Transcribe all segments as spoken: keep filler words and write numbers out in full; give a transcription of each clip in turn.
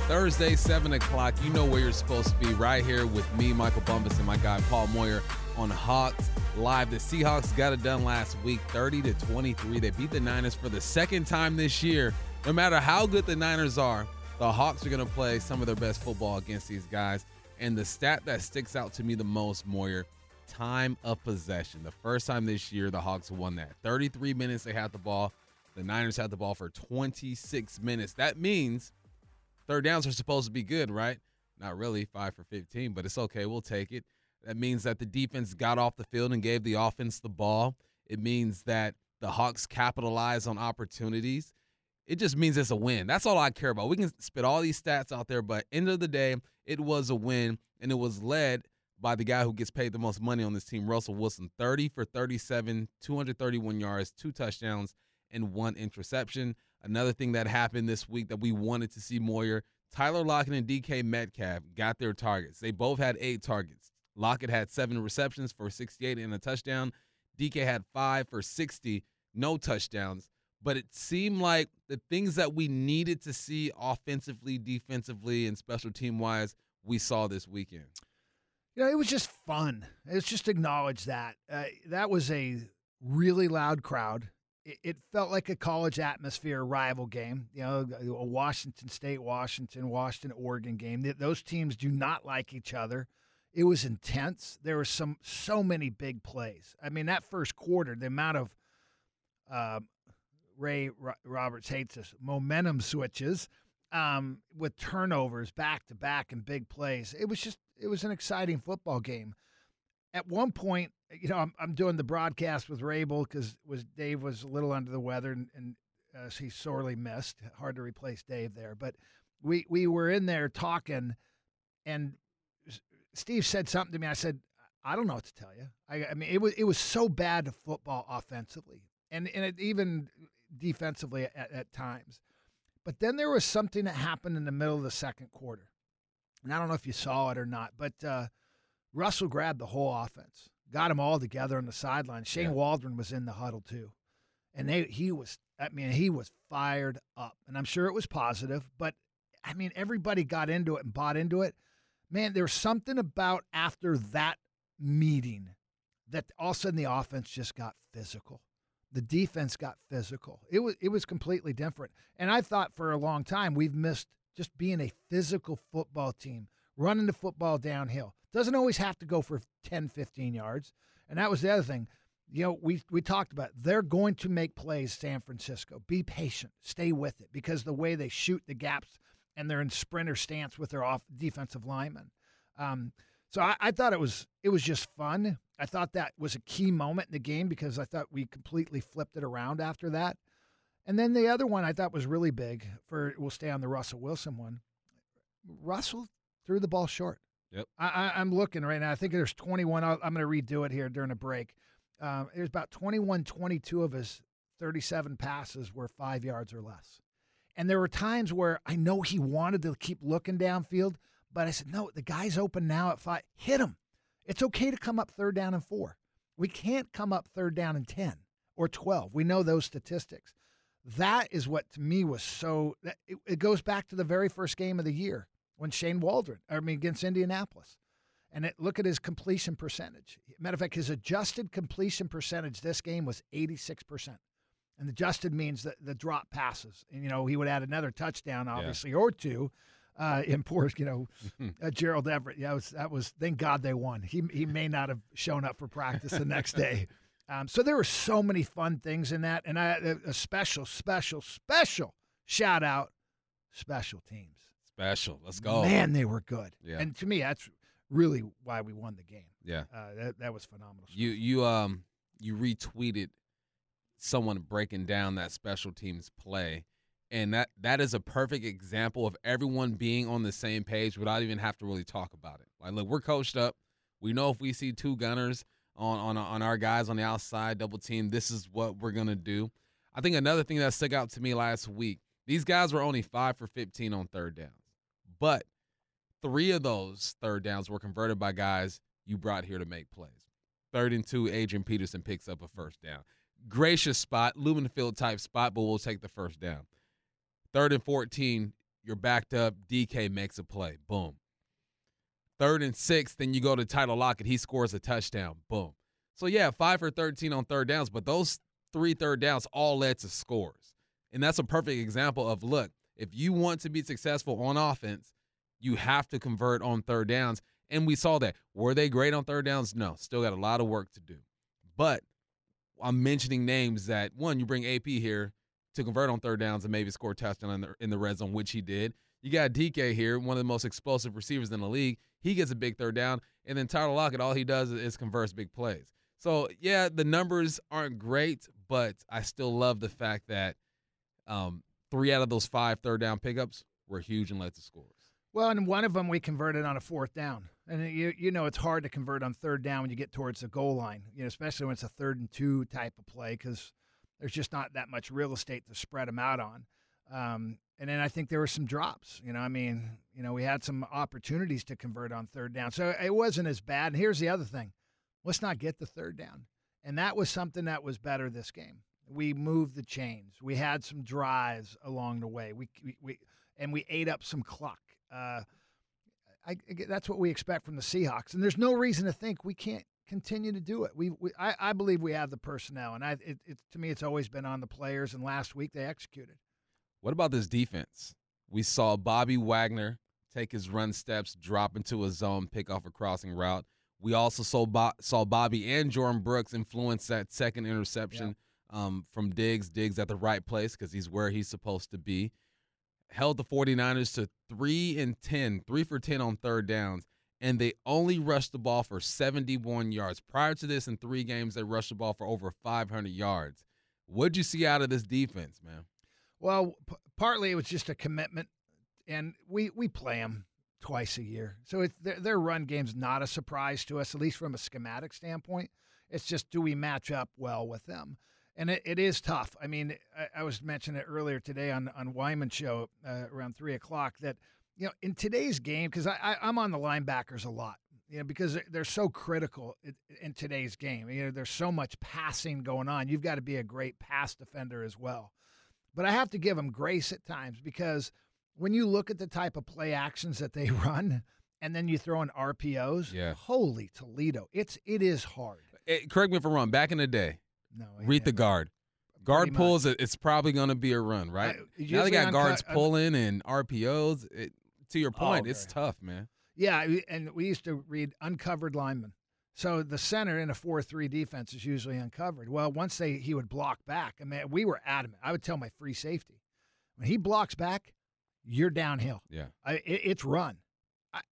Thursday, seven o'clock. You know where you're supposed to be, right here with me, Michael Bumpus, and my guy, Paul Moyer, on Hawks Live. The Seahawks got it done last week, thirty to twenty-three. They beat the Niners for the second time this year. No matter how good the Niners are, the Hawks are going to play some of their best football against these guys. And the stat that sticks out to me the most, Moyer, time of possession. The first time this year, the Hawks won that. thirty-three minutes they had the ball. The Niners had the ball for twenty-six minutes. That means third downs are supposed to be good, right? Not really, five for fifteen, but it's okay. We'll take it. That means that the defense got off the field and gave the offense the ball. It means that the Hawks capitalized on opportunities. It just means it's a win. That's all I care about. We can spit all these stats out there, but end of the day, it was a win, and it was led by the guy who gets paid the most money on this team, Russell Wilson. thirty for thirty-seven, two hundred thirty-one yards, two touchdowns, and one interception. Another thing that happened this week that we wanted to see, Moyer, Tyler Lockett and D K Metcalf got their targets. They both had eight targets. Lockett had seven receptions for sixty-eight and a touchdown. D K had five for sixty, no touchdowns. But it seemed like the things that we needed to see offensively, defensively, and special team-wise, we saw this weekend. You know, it was just fun. Let's just acknowledge that. Uh, that was a really loud crowd. It, it felt like a college atmosphere rival game. You know, a Washington State, Washington, Washington, Oregon game. Those teams do not like each other. It was intense. There were some so many big plays. I mean, that first quarter, the amount of uh, Ray Roberts hates this, momentum switches um, with turnovers back to back and big plays. It was just, it was an exciting football game. At one point, you know, I'm, I'm doing the broadcast with Rabel because was Dave was a little under the weather and, and uh, he sorely missed. Hard to replace Dave there, but we we were in there talking, and Steve said something to me. I said, I don't know what to tell you. I, I mean, it was it was so bad football offensively, and and it, even defensively at, at times. But then there was something that happened in the middle of the second quarter, and I don't know if you saw it or not, but uh, Russell grabbed the whole offense, got them all together on the sideline. Shane yeah. Waldron was in the huddle too, and they he was I mean he was fired up, and I'm sure it was positive. But I mean everybody got into it and bought into it. Man, there's something about after that meeting that all of a sudden the offense just got physical. The defense got physical. It was it was completely different. And I thought for a long time we've missed just being a physical football team, running the football downhill. Doesn't always have to go for ten, fifteen yards. And that was the other thing. You know, we we talked about they're going to make plays, San Francisco. Be patient. Stay with it because the way they shoot the gaps and they're in sprinter stance with their off defensive linemen. Um, so I, I thought it was it was just fun. I thought that was a key moment in the game because I thought we completely flipped it around after that. And then the other one I thought was really big for we'll stay on the Russell Wilson one. Russell threw the ball short. Yep. I, I, I'm looking right now. I think there's twenty-one. I'll, I'm going to redo it here during a break. Um, there's about twenty-one, twenty-two of his thirty-seven passes were five yards or less. And there were times where I know he wanted to keep looking downfield, but I said, no, the guy's open now at five. Hit him. It's okay to come up third down and four. We can't come up third down and ten or twelve. We know those statistics. That is what to me was so – it, it goes back to the very first game of the year when Shane Waldron – I mean against Indianapolis. And it, look at his completion percentage. Matter of fact, his adjusted completion percentage this game was eighty-six percent. And adjusted means the, the drop passes. And, you know, he would add another touchdown, obviously, yeah. or two. Uh, in poor, you know, uh, Gerald Everett. Yeah, was, that was, thank God they won. He he may not have shown up for practice the next day. Um, so there were so many fun things in that. And I, a, a special, special, special shout out, special teams. Special. Let's go. Man, they were good. Yeah. And to me, that's really why we won the game. Yeah. Uh, that, that was phenomenal stuff. You, you, um, you retweeted someone breaking down that special teams play. And that, that is a perfect example of everyone being on the same page without even have to really talk about it. Like, look, we're coached up. We know if we see two gunners on on, on our guys on the outside, double team, this is what we're going to do. I think another thing that stuck out to me last week, these guys were only five for fifteen on third downs. But three of those third downs were converted by guys you brought here to make plays. Third and two, Adrian Peterson picks up a first down. Gracious spot, Lumen Field type spot, but we'll take the first down. Third and fourteen, you're backed up. D K makes a play. Boom. Third and six, then you go to Tyler Lockett. He scores a touchdown. Boom. So, yeah, five for thirteen on third downs, but those three third downs all led to scores. And that's a perfect example of, look, if you want to be successful on offense, you have to convert on third downs. And we saw that. Were they great on third downs? No. Still got a lot of work to do. But I'm mentioning names that, one, you bring A P here to convert on third downs and maybe score a touchdown in the, in the red zone, which he did. You got D K here, one of the most explosive receivers in the league. He gets a big third down. And then Tyler Lockett, all he does is, is converts big plays. So, yeah, the numbers aren't great, but I still love the fact that um, three out of those five third down pickups were huge and led to scores. Well, and one of them we converted on a fourth down. And you you know it's hard to convert on third down when you get towards the goal line, you know, especially when it's a third and two type of play because there's just not that much real estate to spread them out on. Um, and then I think there were some drops. You know, I mean, you know, we had some opportunities to convert on third down. So it wasn't as bad. And here's the other thing. Let's not get the third down. And that was something that was better this game. We moved the chains. We had some drives along the way. We we, we and we ate up some clock. Uh, I, that's what we expect from the Seahawks, and there's no reason to think we can't continue to do it. We, we I, I believe we have the personnel, and I, it, it, to me, it's always been on the players. And last week they executed. What about this defense? We saw Bobby Wagner take his run steps, drop into a zone, pick off a crossing route. We also saw Bo- saw Bobby and Jordan Brooks influence that second interception yeah. um, from Diggs. Diggs at the right place because he's where he's supposed to be. Held the 49ers to three and ten, three for ten on third downs, and they only rushed the ball for seventy-one yards. Prior to this, in three games, they rushed the ball for over five hundred yards. What'd you see out of this defense, man? Well, p- partly it was just a commitment, and we, we play them twice a year. So it's, their, their run game's not a surprise to us, at least from a schematic standpoint. It's just, do we match up well with them? And it, it is tough. I mean, I, I was mentioning it earlier today on, on Wyman's show uh, around three o'clock that, you know, in today's game, because I, I, I'm on the linebackers a lot, you know, because they're, they're so critical in, in today's game. You know, there's so much passing going on. You've got to be a great pass defender as well. But I have to give them grace at times because when you look at the type of play actions that they run and then you throw in R P Os, yeah. holy Toledo, it's, it is hard. It, correct me if I'm wrong. Back in the day, No, read the guard. Guard pulls, it, it's probably going to be a run, right? I, now they got uncut, guards pulling and R P Os. It, to your point, oh, it's tough, man. Yeah, and we used to read uncovered linemen. So the center in a four three defense is usually uncovered. Well, once they he would block back, I mean, we were adamant. I would tell my free safety, when he blocks back, you're downhill. Yeah, I, it, it's run. I,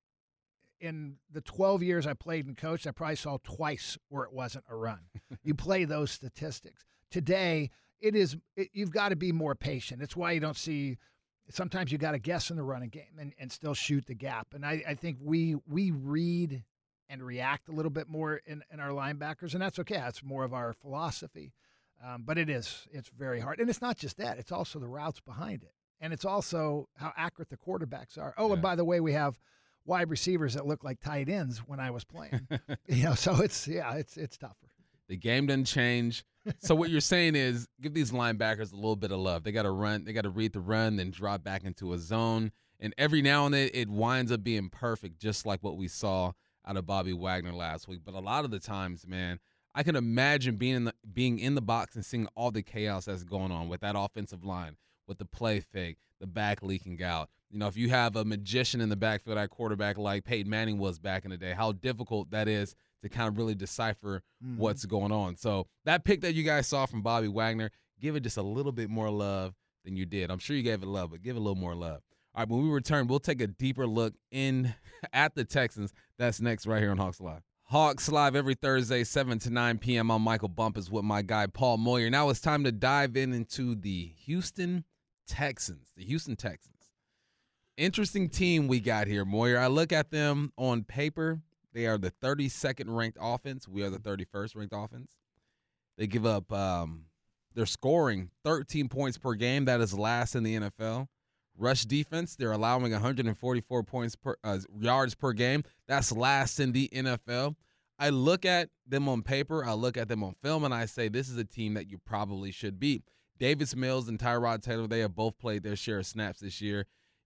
in the twelve years I played and coached, I probably saw twice where it wasn't a run. You play those statistics. Today, it is. It, you've got to be more patient. It's why you don't see. Sometimes you got to guess in the running game and, and still shoot the gap. And I, I think we we read and react a little bit more in, in our linebackers, and that's okay. That's more of our philosophy. Um, but it is. It's very hard. And it's not just that. It's also the routes behind it. And it's also how accurate the quarterbacks are. Oh, yeah. And by the way, we have wide receivers that look like tight ends when I was playing. you know, so it's, yeah, it's it's tougher. The game doesn't change. So what you're saying is give these linebackers a little bit of love. They got to run. They got to read the run, then drop back into a zone. And every now and then it winds up being perfect, just like what we saw out of Bobby Wagner last week. But a lot of the times, man, I can imagine being in the, being in the box and seeing all the chaos that's going on with that offensive line, with the play fake, the back leaking out. You know, if you have a magician in the backfield at quarterback like Peyton Manning was back in the day, how difficult that is to kind of really decipher mm-hmm. what's going on. So that pick that you guys saw from Bobby Wagner, give it just a little bit more love than you did. I'm sure you gave it love, but give it a little more love. All right, when we return, we'll take a deeper look in at the Texans. That's next right here on Hawks Live. Hawks Live every Thursday, seven to nine p.m. I'm Michael Bumpus with my guy Paul Moyer. Now it's time to dive in into the Houston Texans. The Houston Texans. Interesting team we got here, Moyer. I look at them on paper. They are the thirty-second ranked offense. We are the thirty-first ranked offense. They give up um, – they're scoring thirteen points per game. That is last in the N F L. Rush defense, they're allowing one hundred forty-four points per uh, yards per game. That's last in the N F L. I look at them on paper, I look at them on film, and I say this is a team that you probably should beat. Davis Mills and Tyrod Taylor, they have both played their share of snaps this year.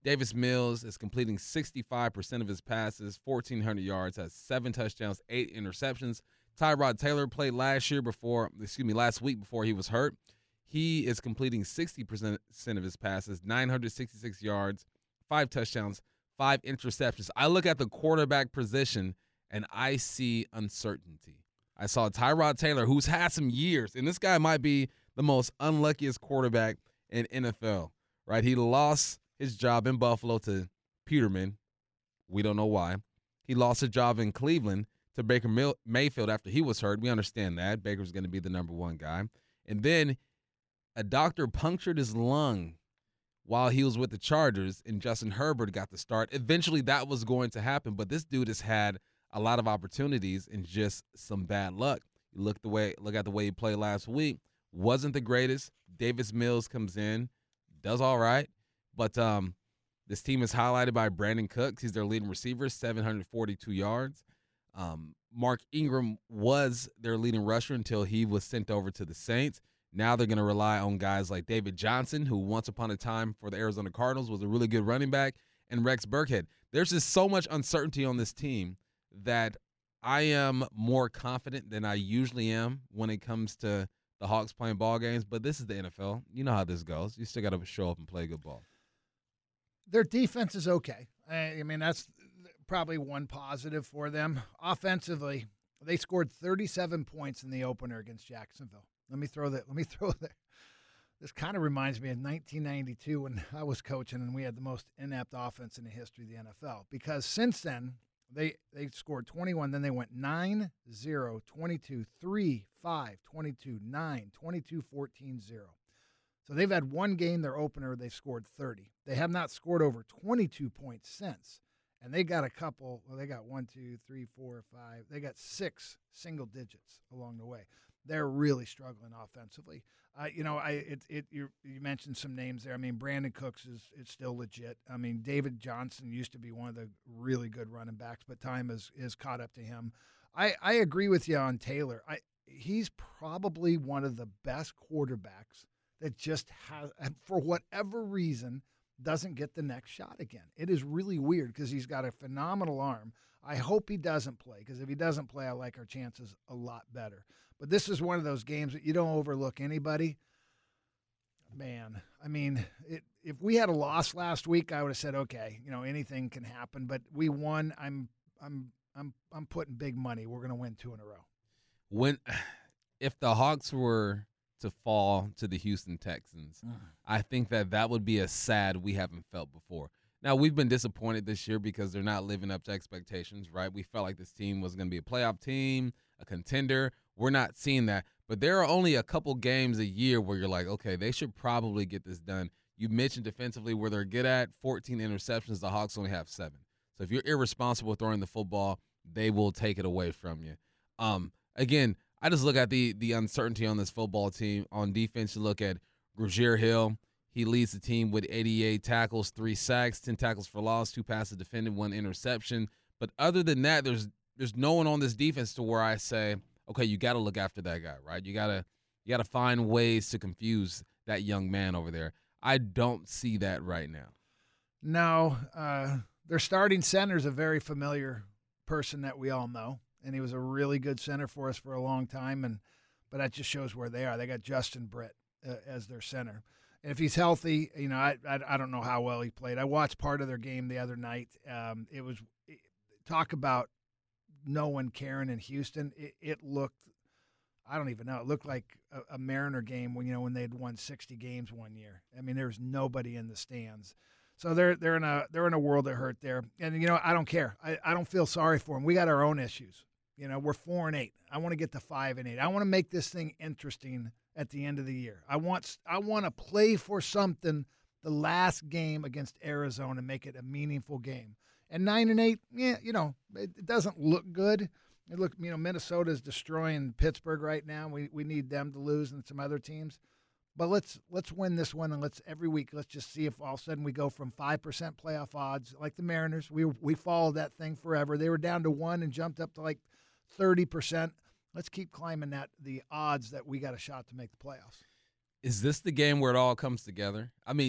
Davis Mills is completing sixty-five percent of his passes, fourteen hundred yards, has seven touchdowns, eight interceptions. Tyrod Taylor played last year before, excuse me, last week before he was hurt. He is completing sixty percent of his passes, nine hundred sixty-six yards, five touchdowns, five interceptions. I look at the quarterback position, and I see uncertainty. I saw Tyrod Taylor, who's had some years, and this guy might be the most unluckiest quarterback in N F L, right? He lost his job in Buffalo to Peterman. We don't know why. He lost his job in Cleveland to Baker Mayfield after he was hurt. We understand that. Baker's going to be the number one guy. And then a doctor punctured his lung while he was with the Chargers, and Justin Herbert got the start. Eventually, that was going to happen, but this dude has had a lot of opportunities and just some bad luck. You look the way, look at the way he played last week. Wasn't the greatest. Davis Mills comes in, does all right. But um, this team is highlighted by Brandon Cooks. He's their leading receiver, seven hundred forty-two yards. Um, Mark Ingram was their leading rusher until he was sent over to the Saints. Now they're going to rely on guys like David Johnson, who once upon a time for the Arizona Cardinals was a really good running back, and Rex Burkhead. There's just so much uncertainty on this team that I am more confident than I usually am when it comes to the Hawks playing ball games. But this is the N F L. You know how this goes. You still got to show up and play good ball. Their defense is okay. I mean, that's probably one positive for them. Offensively, they scored thirty-seven points in the opener against Jacksonville. Let me throw that. Let me throw that. This kind of reminds me of nineteen ninety-two when I was coaching and we had the most inept offense in the history of the N F L. Because since then, they they scored twenty-one. Then they went nine, zero, twenty-two, three, five, twenty-two, nine, twenty-two, fourteen, zero. So they've had one game, their opener, they've scored thirty. They have not scored over twenty-two points since. And they got a couple, well, they got one, two, three, four, five. They got six single digits along the way. They're really struggling offensively. Uh, you know, I it it you you mentioned some names there. I mean, Brandon Cooks is is still legit. I mean, David Johnson used to be one of the really good running backs, but time has is caught up to him. I I agree with you on Taylor. I he's probably one of the best quarterbacks that just has, for whatever reason, doesn't get the next shot again. It is really weird because he's got a phenomenal arm. I hope he doesn't play, because if he doesn't play, I like our chances a lot better. But this is one of those games that you don't overlook anybody. Man, I mean, it, if we had a loss last week, I would have said, okay, you know, anything can happen. But we won. I'm, I'm, I'm, I'm putting big money. We're going to win two in a row. When, if the Hawks were to fall to the Houston Texans, mm. I think that that would be a sad we haven't felt before. Now, we've been disappointed this year because they're not living up to expectations, right? We felt like this team was going to be a playoff team, a contender. We're not seeing that. But there are only a couple games a year where you're like, okay, they should probably get this done. You mentioned defensively where they're good at, fourteen interceptions. The Hawks only have seven. So if you're irresponsible throwing the football, they will take it away from you. Um, again, I just look at the the uncertainty on this football team. On defense, you look at Grugier Hill. He leads the team with eighty-eight tackles, three sacks, ten tackles for loss, two passes defended, one interception. But other than that, there's there's no one on this defense to where I say, okay, you got to look after that guy, right? You gotta you gotta find ways to confuse that young man over there. I don't see that right now. No, uh, their starting center is a very familiar person that we all know, and he was a really good center for us for a long time. And but that just shows where they are. They got Justin Britt uh, as their center. And if he's healthy, you know, I, I I don't know how well he played. I watched part of their game the other night. Um, it was it, talk about no one caring in Houston. It, it looked, I don't even know. It looked like a, a Mariner game when you know when they'd won sixty games one year. I mean, there was nobody in the stands. So they're they're in a they're in a world of hurt there. And you know, I don't care. I, I don't feel sorry for them. We got our own issues. You know, we're four and eight. I want to get to five and eight. I want to make this thing interesting at the end of the year. I want I want to play for something the last game against Arizona and make it a meaningful game. And nine and eight, yeah, you know, it, it doesn't look good. It look, you know, Minnesota's destroying Pittsburgh right now. We we need them to lose and some other teams. But let's let's win this one, and let's every week let's just see if all of a sudden we go from five percent playoff odds like the Mariners. We we followed that thing forever. They were down to one and jumped up to like thirty percent. Let's keep climbing that the odds that we got a shot to make the playoffs. Is this the game where it all comes together? I mean,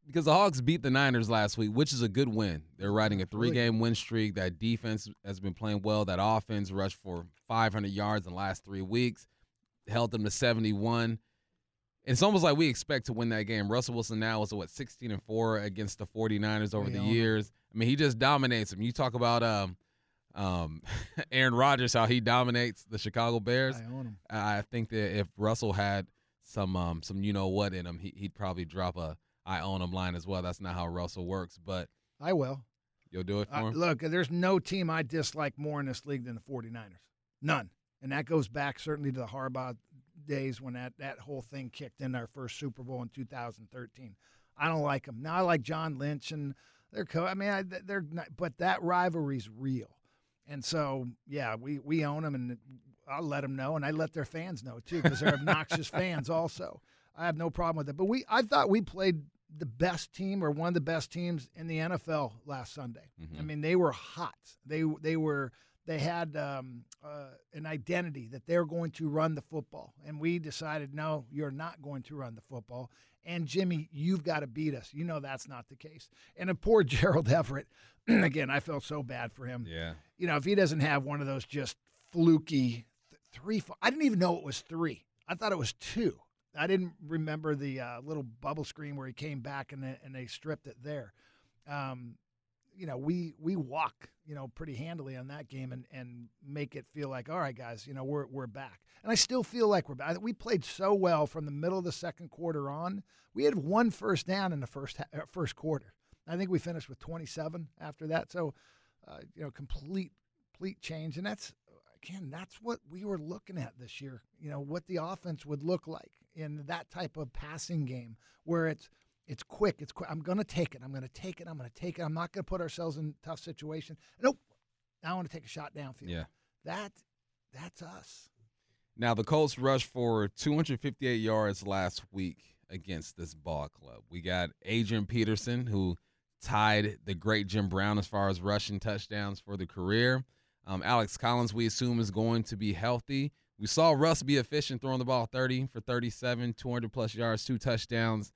because the Hawks beat the Niners last week, which is a good win. They're riding a three-game win streak. That defense has been playing well. That offense rushed for five hundred yards in the last three weeks, held them to seventy-one. It's almost like we expect to win that game. Russell Wilson now is, what, sixteen and four against the 49ers over the years. I mean, he just dominates them. You talk about um, um, Aaron Rodgers, how he dominates the Chicago Bears. I own him. I think that if Russell had some um, some you-know-what in him, he, he'd probably drop a I own him line as well. That's not how Russell works, but I will. You'll do it for him? Uh, look, there's no team I dislike more in this league than the 49ers. None. And that goes back certainly to the Harbaugh days when that, that whole thing kicked in our first Super Bowl in two thousand thirteen. I don't like them. Now I like John Lynch and their coach. I mean, I, they're not, but that rivalry's real. And so, yeah, we, we own them, and I'll let them know, and I let their fans know too, because they're obnoxious fans also. I have no problem with it. But we, I thought we played the best team, or one of the best teams in the N F L last Sunday. Mm-hmm. I mean, they were hot. They they were they had um, uh, an identity that they're going to run the football, and we decided, no, you're not going to run the football. And Jimmy, you've got to beat us. You know that's not the case. And a poor Gerald Everett, again, I felt so bad for him. Yeah. You know, if he doesn't have one of those just fluky th- three, I didn't even know it was three. I thought it was two. I didn't remember the uh, little bubble screen where he came back and they, and they stripped it there. Um, you know, we we walk, you know, pretty handily on that game and, and make it feel like, all right, guys, you know, we're we're back. And I still feel like we're back. We played so well from the middle of the second quarter on. We had one first down in the first uh, first quarter. I think we finished with twenty-seven after that. So, uh, you know, complete complete change. And that's, again, that's what we were looking at this year, you know, what the offense would look like in that type of passing game where it's it's quick. It's quick. I'm going to take it. I'm going to take it. I'm going to take it. I'm not going to put ourselves in a tough situation. Nope. Now I want to take a shot downfield. Yeah. That, that's us. Now, the Colts rushed for two hundred fifty-eight yards last week against this ball club. We got Adrian Peterson, who tied the great Jim Brown as far as rushing touchdowns for the career. Um, Alex Collins, we assume, is going to be healthy. We saw Russ be efficient throwing the ball thirty for thirty-seven, two hundred plus yards, two touchdowns.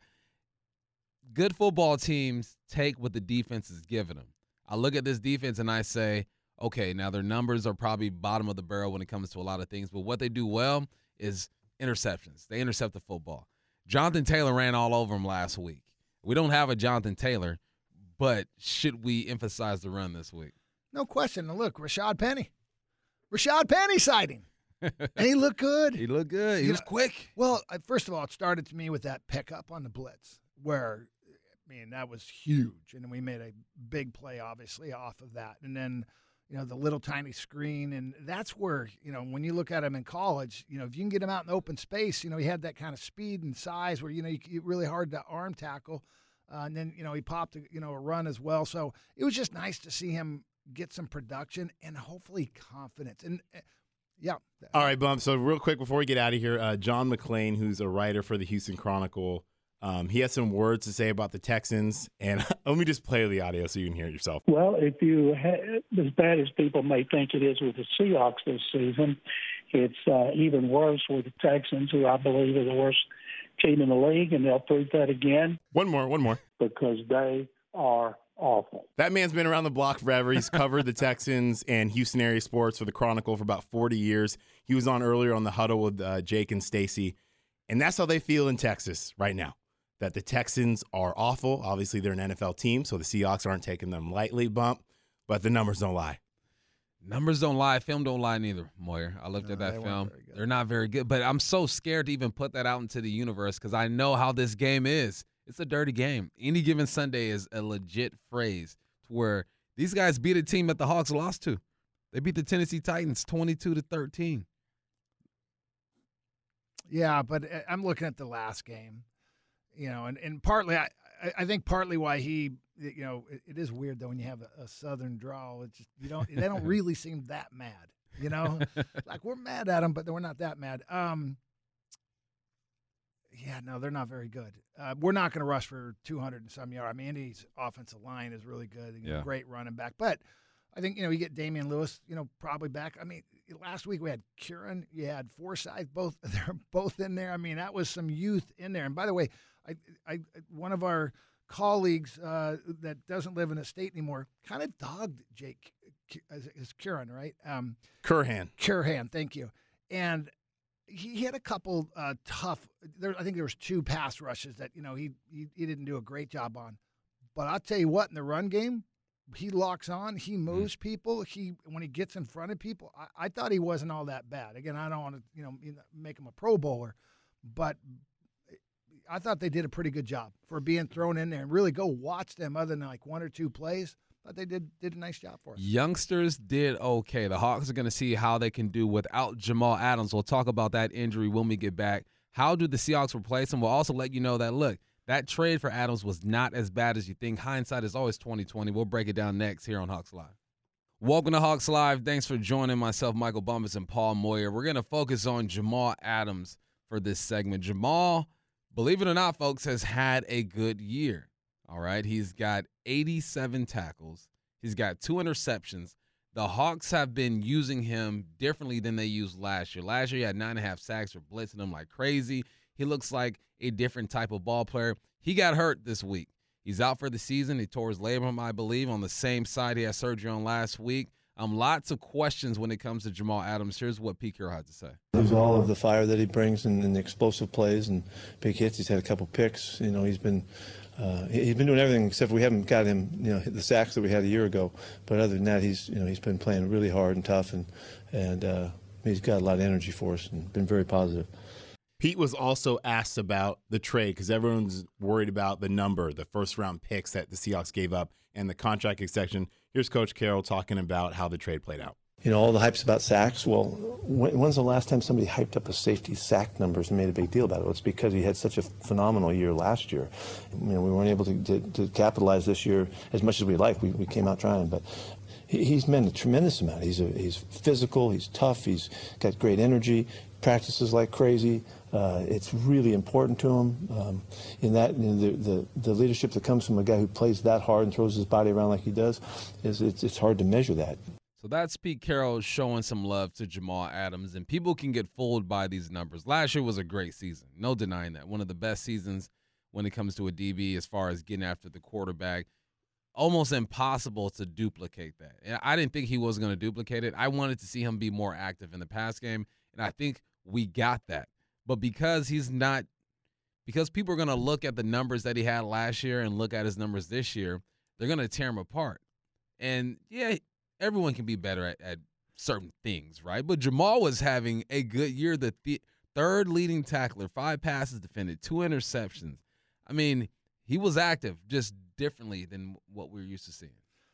Good football teams take what the defense is giving them. I look at this defense and I say, okay, now their numbers are probably bottom of the barrel when it comes to a lot of things, but what they do well is interceptions. They intercept the football. Jonathan Taylor ran all over him last week. We don't have a Jonathan Taylor, but should we emphasize the run this week? No question. And look, Rashad Penny. Rashad Penny sighting. And he looked good. He looked good. He you was know, quick. Well, first of all, it started to me with that pickup on the blitz where, I mean, that was huge. And we made a big play, obviously, off of that. And then, you know, the little tiny screen. And that's where, you know, when you look at him in college, you know, if you can get him out in open space, you know, he had that kind of speed and size where, you know, you, you really hard to arm tackle. Uh, and then, you know, he popped, a, you know, a run as well. So it was just nice to see him get some production and hopefully confidence. And, uh, yeah. All right, Bump. So real quick before we get out of here, uh, John McClain, who's a writer for the Houston Chronicle, um, he has some words to say about the Texans. And let me just play the audio so you can hear it yourself. Well, if you ha- as bad as people may think it is with the Seahawks this season, it's uh, even worse with the Texans, who I believe are the worst team in the league, and they'll prove that again. One more, one more. Because they are awful. That man's been around the block forever. He's covered the Texans and Houston area sports for the Chronicle for about forty years. He was on earlier on the Huddle with uh, Jake and Stacy. And that's how they feel in Texas right now, that the Texans are awful. Obviously, they're an N F L team, so the Seahawks aren't taking them lightly, Bump. But the numbers don't lie. Numbers don't lie. Film don't lie neither, Moyer. I looked No, at that they film. weren't very good. They're not very good. But I'm so scared to even put that out into the universe because I know how this game is. It's a dirty game. Any given Sunday is a legit phrase to where these guys beat a team that the Hawks lost to. They beat the Tennessee Titans twenty-two to thirteen. Yeah, but uh, I'm looking at the last game, you know, and, and partly, I, I think partly why he, you know, it, it is weird though when you have a, a Southern drawl. It's just, you don't, they don't really seem that mad, you know, like we're mad at them, but we're not that mad. Um, yeah, no, they're not very good. Uh, we're not going to rush for two hundred and some yards. I mean, Indy's offensive line is really good. You know, Yeah. Great running back, but I think, you know, you get Damian Lewis, you know, probably back. I mean, last week we had Kieran, you had Forsythe, both they're both in there. I mean, that was some youth in there. And by the way, I, I one of our colleagues uh, that doesn't live in the state anymore kind of dogged Jake. Is Curhan, right? Um, Curhan. Curhan, thank you. And he, he had a couple uh, tough. There, I think there was two pass rushes that you know he, he he didn't do a great job on. But I'll tell you what, in the run game, he locks on. He moves mm. people. He when he gets in front of people, I, I thought he wasn't all that bad. Again, I don't want to you know make him a Pro Bowler, but I thought they did a pretty good job for being thrown in there and really go watch them. Other than like one or two plays, but they did did a nice job for us. Youngsters did okay. The Hawks are going to see how they can do without Jamal Adams. We'll talk about that injury when we get back. How do the Seahawks replace him? We'll also let you know that, look, that trade for Adams was not as bad as you think. Hindsight is always twenty twenty. We'll break it down next here on Hawks Live. Welcome to Hawks Live. Thanks for joining myself, Michael Bumpus, and Paul Moyer. We're going to focus on Jamal Adams for this segment. Jamal, believe it or not, folks, has had a good year. All right, he's got eighty-seven tackles. He's got two interceptions. The Hawks have been using him differently than they used last year. Last year, he had nine and a half sacks for blitzing him like crazy. He looks like a different type of ball player. He got hurt this week. He's out for the season. He tore his labrum, I believe, on the same side he had surgery on last week. Um, lots of questions when it comes to Jamal Adams. Here's what Pete Carroll had to say. There's all of the fire that he brings and, and the explosive plays and big hits. He's had a couple picks. You know, he's been uh, he's been doing everything except we haven't got him, you know, the sacks that we had a year ago. But other than that, he's you know he's been playing really hard and tough, and and uh, he's got a lot of energy for us and been very positive. Pete was also asked about the trade because everyone's worried about the number, the first-round picks that the Seahawks gave up and the contract extension. Here's Coach Carroll talking about how the trade played out. You know, all the hype's about sacks. Well, when, when's the last time somebody hyped up a safety sack numbers and made a big deal about it? Well, it's because he had such a phenomenal year last year. You know, we weren't able to, to, to capitalize this year as much as we like. We, we came out trying, but he, he's meant a tremendous amount. He's a, he's physical. He's tough. He's got great energy. Practices like crazy. Uh, it's really important to him. Um, in that, you know, the, the the leadership that comes from a guy who plays that hard and throws his body around like he does, is it's it's hard to measure that. So that's Pete Carroll showing some love to Jamal Adams, and people can get fooled by these numbers. Last year was a great season, no denying that. One of the best seasons when it comes to a D B as far as getting after the quarterback. Almost impossible to duplicate that. And I didn't think he was going to duplicate it. I wanted to see him be more active in the pass game, and I think we got that. But because he's not – because people are going to look at the numbers that he had last year and look at his numbers this year, they're going to tear him apart. And, yeah, everyone can be better at, at certain things, right? But Jamal was having a good year, the th- third leading tackler, five passes defended, two interceptions. I mean, he was active just differently than what we're used to seeing.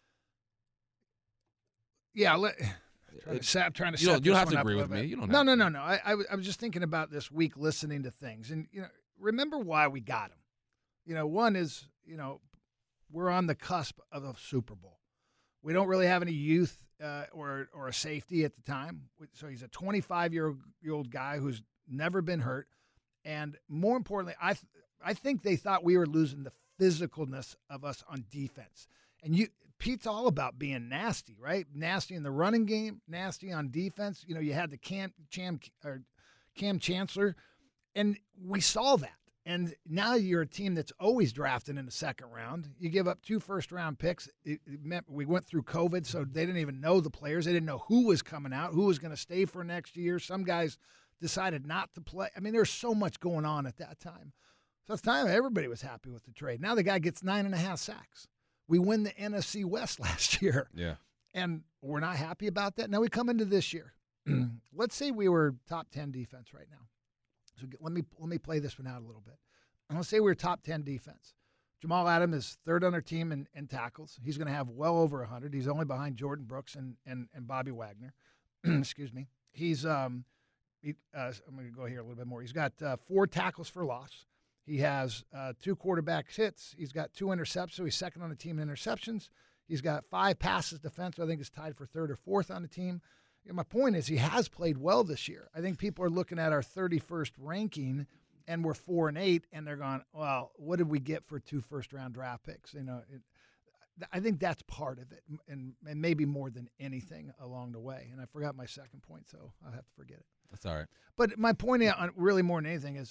Yeah, let – Trying to set, trying to you don't, set you don't this have to one agree up with me. You don't no, have no, to. no, no. I, I, I was just thinking about this week listening to things. And, you know, remember why we got him. You know, one is, you know, we're on the cusp of a Super Bowl. We don't really have any youth uh, or or a safety at the time. So he's a twenty-five-year-old guy who's never been hurt. And more importantly, I th- I think they thought we were losing the physicalness of us on defense. And you – Pete's all about being nasty, right? Nasty in the running game, nasty on defense. You know, you had the Cam, Cham, or Cam Chancellor, and we saw that. And now you're a team that's always drafting in the second round. You give up two first-round picks. It, it meant we went through COVID, so they didn't even know the players. They didn't know who was coming out, who was going to stay for next year. Some guys decided not to play. I mean, there's so much going on at that time. So at the time, everybody was happy with the trade. Now the guy gets nine and a half sacks. We win the N F C West last year. Yeah. And we're not happy about that. Now we come into this year. Let's say we were top ten defense right now. So let me let me play this one out a little bit. And let's say we we're top ten defense. Jamal Adams is third on our team in, in tackles. He's going to have well over one hundred. He's only behind Jordan Brooks and and, and Bobby Wagner. Excuse me. He's um, he, uh, I'm going to go here a little bit more. He's got uh, four tackles for loss. He has uh, two quarterback hits. He's got two interceptions, so he's second on the team in interceptions. He's got five passes defense, I think is tied for third or fourth on the team. You know, my point is he has played well this year. I think people are looking at our thirty-first ranking, and we're four and eight, and they're going, well, what did we get for two first-round draft picks? You know, it, I think that's part of it, and, and maybe more than anything along the way. And I forgot my second point, so I'll have to forget it. That's all right. But my point, on really more than anything, is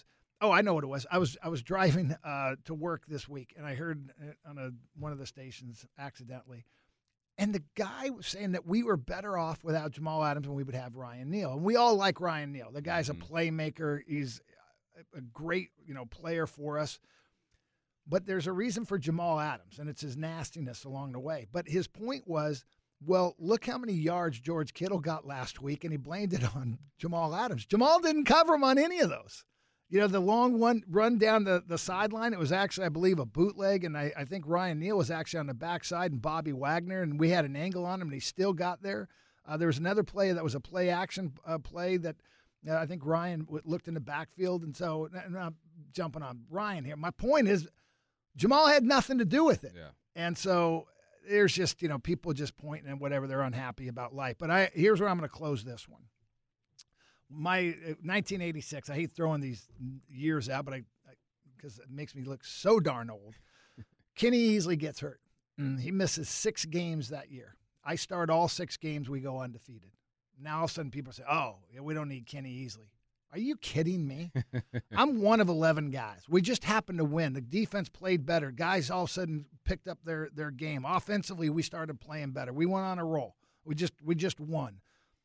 Oh, I know what it was. I was I was driving uh, to work this week, and I heard on a one of the stations accidentally, and the guy was saying that we were better off without Jamal Adams and we would have Ryan Neal. And we all like Ryan Neal. The guy's Mm-hmm. a playmaker. He's a great, you know, player for us. But there's a reason for Jamal Adams, and it's his nastiness along the way. But his point was, well, look how many yards George Kittle got last week, and he blamed it on Jamal Adams. Jamal didn't cover him on any of those. You know, the long one run down the, the sideline, it was actually, I believe, a bootleg, and I, I think Ryan Neal was actually on the backside and Bobby Wagner, and we had an angle on him, and he still got there. Uh, there was another play that was a play-action uh, play that uh, I think Ryan w- looked in the backfield, and so I'm not jumping on Ryan here. My point is Jamal had nothing to do with it. Yeah. And so there's just, you know, people just pointing at whatever they're unhappy about life. But I here's where I'm going to close this one. My uh, nineteen eighty-six, I hate throwing these years out, but I because it makes me look so darn old. Kenny Easley gets hurt. Mm, he misses six games that year. I start all six games, we go undefeated. Now all of a sudden people say, oh, yeah, we don't need Kenny Easley. Are you kidding me? I'm one of eleven guys. We just happened to win. The defense played better. Guys all of a sudden picked up their, their game. Offensively, we started playing better. We went on a roll. We just we just won.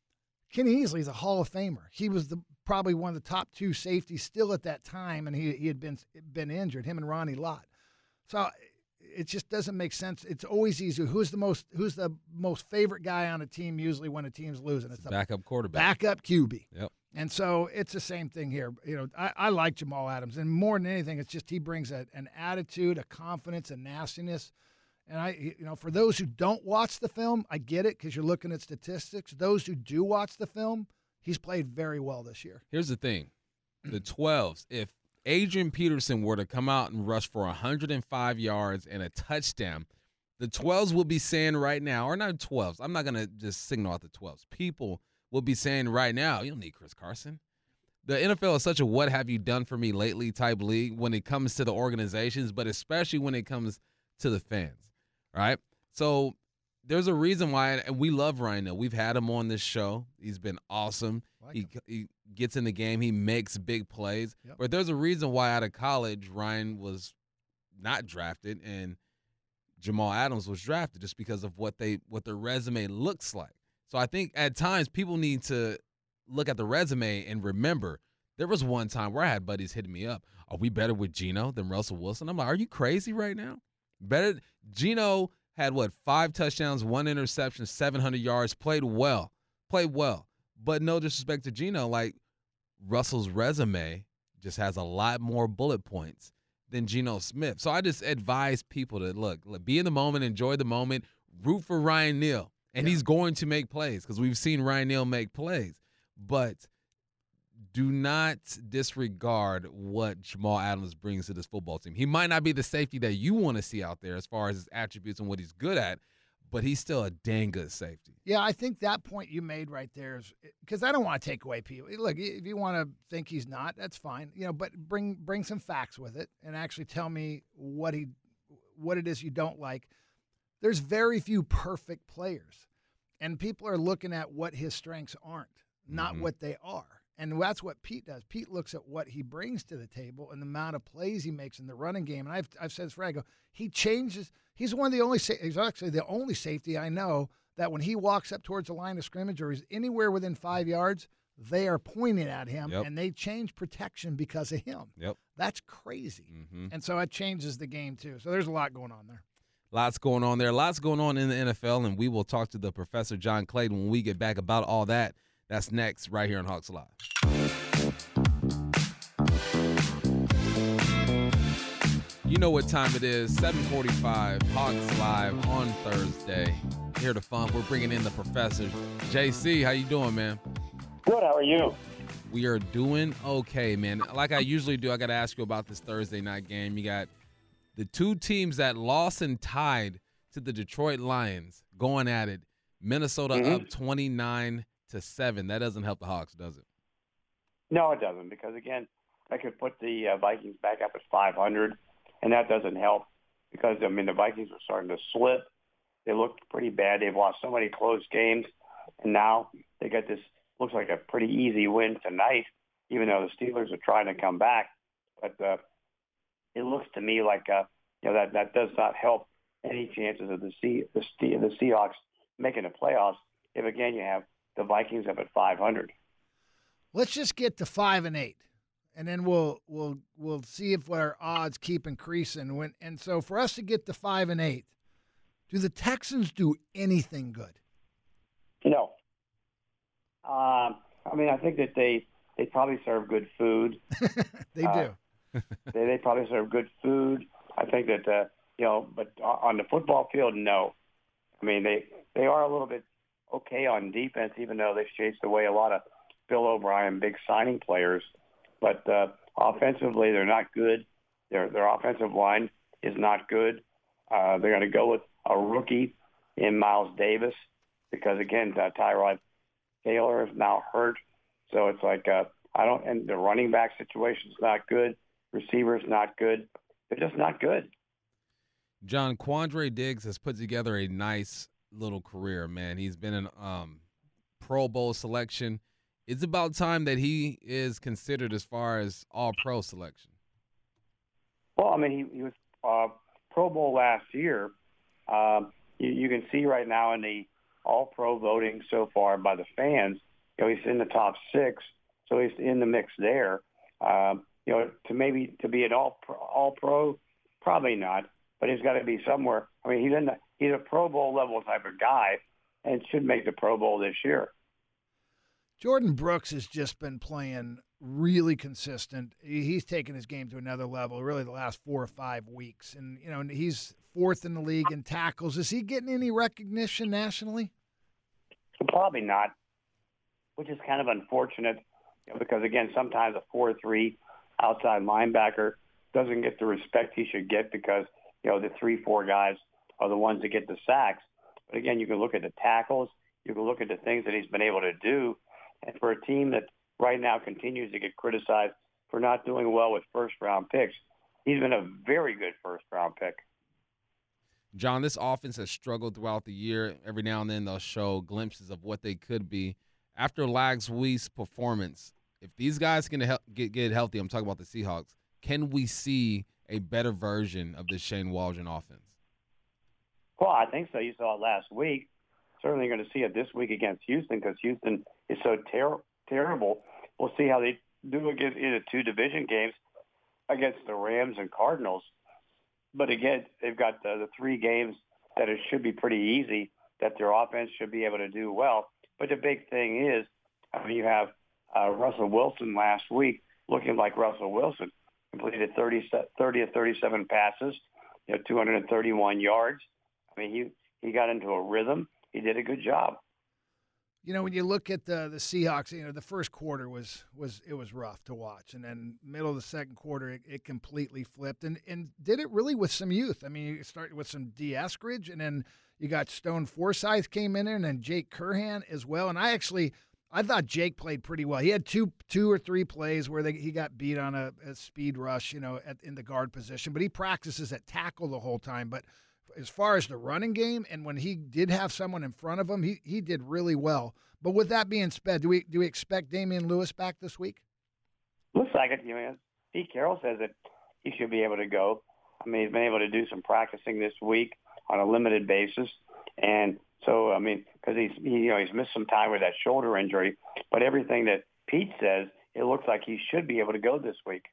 Kenny Easley's a Hall of Famer. He was the probably one of the top two safeties still at that time, and he he had been been injured. Him and Ronnie Lott. So it just doesn't make sense. It's always easy. Who's the most Who's the most favorite guy on a team usually when a team's losing? It's the Backup quarterback. backup Q B. Yep. And so it's the same thing here. You know, I, I like Jamal Adams, and more than anything, it's just he brings a, an attitude, a confidence, a nastiness. And I, you know, for those who don't watch the film, I get it because you're looking at statistics. Those who do watch the film, he's played very well this year. Here's the thing. The twelves, if Adrian Peterson were to come out and rush for one hundred five yards and a touchdown, the twelves will be saying right now, or not twelves, I'm not going to just signal out the twelves. People will be saying right now, you don't need Chris Carson. The N F L is such a what have you done for me lately type league when it comes to the organizations, but especially when it comes to the fans, right? So there's a reason why, and we love Ryan Neal. We've had him on this show. He's been awesome. Like he, he gets in the game. He makes big plays. Yep. But there's a reason why out of college, Ryan was not drafted and Jamal Adams was drafted just because of what they what their resume looks like. So I think at times people need to look at the resume and remember there was one time where I had buddies hitting me up. Are we better with Geno than Russell Wilson? I'm like, are you crazy right now? Better. Geno had, what, five touchdowns, one interception, seven hundred yards, played well, played well. But no disrespect to Geno, like Russell's resume just has a lot more bullet points than Geno Smith. So I just advise people to, look, look be in the moment, enjoy the moment, root for Ryan Neal. And Yeah. he's going to make plays because we've seen Ryan Neal make plays. But do not disregard what Jamal Adams brings to this football team. He might not be the safety that you want to see out there as far as his attributes and what he's good at, but he's still a dang good safety. Yeah, I think that point you made right there is because I don't want to take away people. Look, if you want to think he's not, that's fine. You know, but bring bring some facts with it and actually tell me what he what it is you don't like. There's very few perfect players, and people are looking at what his strengths aren't, not Mhm. what they are. And that's what Pete does. Pete looks at what he brings to the table and the amount of plays he makes in the running game. And I've I've said this for I go, he changes. He's one of the only. He's actually the only safety I know that when he walks up towards the line of scrimmage or he's anywhere within five yards, they are pointing at him Yep. and they change protection because of him. Yep. That's crazy. Mm-hmm. And so it changes the game too. So there's a lot going on there. Lots going on there. Lots going on in the N F L, and we will talk to the Professor John Clayton when we get back about all that. That's next right here on Hawks Live. You know what time it is, seven forty-five, Hawks Live on Thursday. Here to fun. We're bringing in the Professor. J C, how you doing, man? Good, how are you? We are doing okay, man. Like I usually do, I got to ask you about this Thursday night game. You got the two teams that lost and tied to the Detroit Lions going at it. Minnesota Mhm. up twenty-nine to seven. That doesn't help the Hawks, does it? No, it doesn't, because, again, I could put the uh, Vikings back up at five hundred, and that doesn't help because, I mean, the Vikings are starting to slip. They looked pretty bad. They've lost so many close games, and now they got this, looks like a pretty easy win tonight, even though the Steelers are trying to come back. but uh, it looks to me like uh, you know that that does not help any chances of the C, the, the Seahawks making the playoffs. If again you have the Vikings up at five hundred. Let's just get to five and eight, and then we'll we'll we'll see if our odds keep increasing. When and so for us to get to five and eight, do the Texans do anything good? No. Um, I mean, I think that they they probably serve good food. They uh, do. they they probably serve good food. I think that uh, you know, but on the football field, no. I mean, they they are a little bit okay on defense, even though they've chased away a lot of Bill O'Brien big signing players. But uh, offensively, they're not good. Their their offensive line is not good. Uh, they're going to go with a rookie in Miles Davis because again, uh, Tyrod Taylor is now hurt. So it's like uh, I don't. And the running back situation is not good. Receivers not good. They're just not good. John, Quandre Diggs has put together a nice little career, man. He's been an um, Pro Bowl selection. It's about time that he is considered as far as all-pro selection. Well, I mean, he, he was uh, Pro Bowl last year. Um, you, you can see right now in the all-pro voting so far by the fans, you know, he's in the top six, so he's in the mix there. Um, you know, to maybe to be an all-pro, all-pro, probably not, but he's got to be somewhere. I mean, he's in the, he's a Pro Bowl level type of guy and should make the Pro Bowl this year. Jordan Brooks has just been playing really consistent. He's taken his game to another level, really the last four or five weeks. And, you know, he's fourth in the league in tackles. Is he getting any recognition nationally? Probably not, which is kind of unfortunate, you know, because, again, sometimes a four three outside linebacker doesn't get the respect he should get because, you know, the three four guys are the ones that get the sacks. But, again, you can look at the tackles. You can look at the things that he's been able to do. And for a team that right now continues to get criticized for not doing well with first-round picks, he's been a very good first-round pick. John, this offense has struggled throughout the year. Every now and then they'll show glimpses of what they could be. After last week's performance, if these guys can help get, get healthy, I'm talking about the Seahawks, can we see a better version of this Shane Waldron offense? Well, I think so. You saw it last week. Certainly going to see it this week against Houston because Houston is so ter- terrible. We'll see how they do against in the two division games against the Rams and Cardinals. But again, they've got the, the three games that it should be pretty easy, that their offense should be able to do well. But the big thing is, I mean, you have uh, Russell Wilson last week looking like Russell Wilson, completed thirty, thirty of thirty-seven passes, you know, two hundred thirty-one yards. I mean, he, he got into a rhythm. He did a good job. You know, when you look at the the Seahawks, you know, the first quarter was was it was rough to watch, and then middle of the second quarter, it, it completely flipped, and and did it really with some youth. I mean, you started with some D. Eskridge, and then you got Stone Forsythe came in there, and then Jake Curhan as well. And I actually, I thought Jake played pretty well. He had two two or three plays where they, he got beat on a, a speed rush, you know, at, in the guard position, but he practices at tackle the whole time. But as far as the running game, and when he did have someone in front of him, he he did really well. But with that being said, do we do we expect Damian Lewis back this week? Looks like it. You know, Pete Carroll says that he should be able to go. I mean, he's been able to do some practicing this week on a limited basis, and so I mean, because he's he, you know he's missed some time with that shoulder injury, but everything that Pete says, it looks like he should be able to go this week.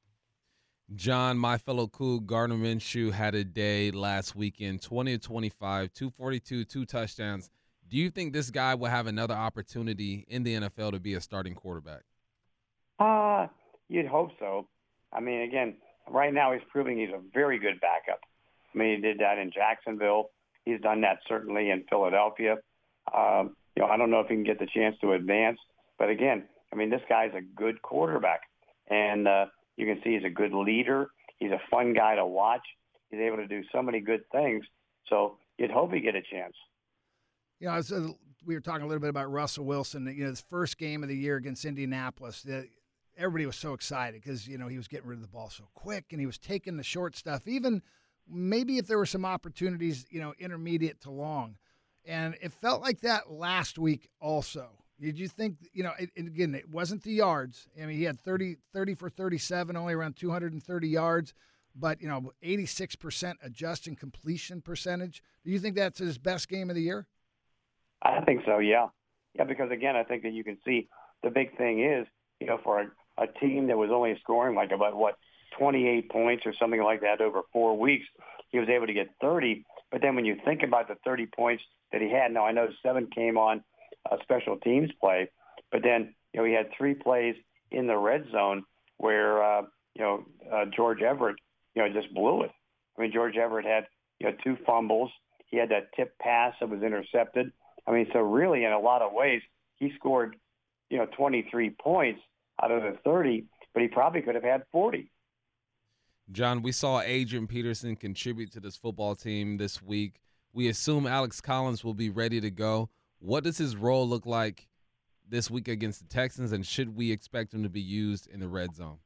John, my fellow Coug, Gardner Minshew had a day last weekend, twenty to twenty-five, two forty-two, two touchdowns. Do you think this guy will have another opportunity in the N F L to be a starting quarterback? Uh, you'd hope so. I mean, again, right now he's proving he's a very good backup. I mean, he did that in Jacksonville. He's done that certainly in Philadelphia. Um, you know, I don't know if he can get the chance to advance, but again, I mean, this guy's a good quarterback, and uh, you can see he's a good leader. He's a fun guy to watch. He's able to do so many good things. So you'd hope he get a chance. You know, so we were talking a little bit about Russell Wilson. You know, his first game of the year against Indianapolis, the, everybody was so excited because, you know, he was getting rid of the ball so quick and he was taking the short stuff, even maybe if there were some opportunities, you know, intermediate to long. And it felt like that last week also. Did you think, you know, it, and again, it wasn't the yards. I mean, he had thirty, thirty for thirty-seven, only around two hundred thirty yards, but, you know, eighty-six percent adjusting completion percentage. Do you think that's his best game of the year? I think so, yeah. Yeah, because, again, I think that you can see the big thing is, you know, for a, a team that was only scoring like about, what, twenty-eight points or something like that over four weeks, he was able to get thirty. But then when you think about the thirty points that he had, now I know seven came on a special teams play, but then, you know, he had three plays in the red zone where, uh, you know, uh, George Everett, you know, just blew it. I mean, George Everett had, you know, two fumbles. He had that tip pass that was intercepted. I mean, so really in a lot of ways, he scored, you know, twenty-three points out of the thirty, but he probably could have had forty. John, we saw Adrian Peterson contribute to this football team this week. We assume Alex Collins will be ready to go. What does his role look like this week against the Texans, and should we expect him to be used in the red zone?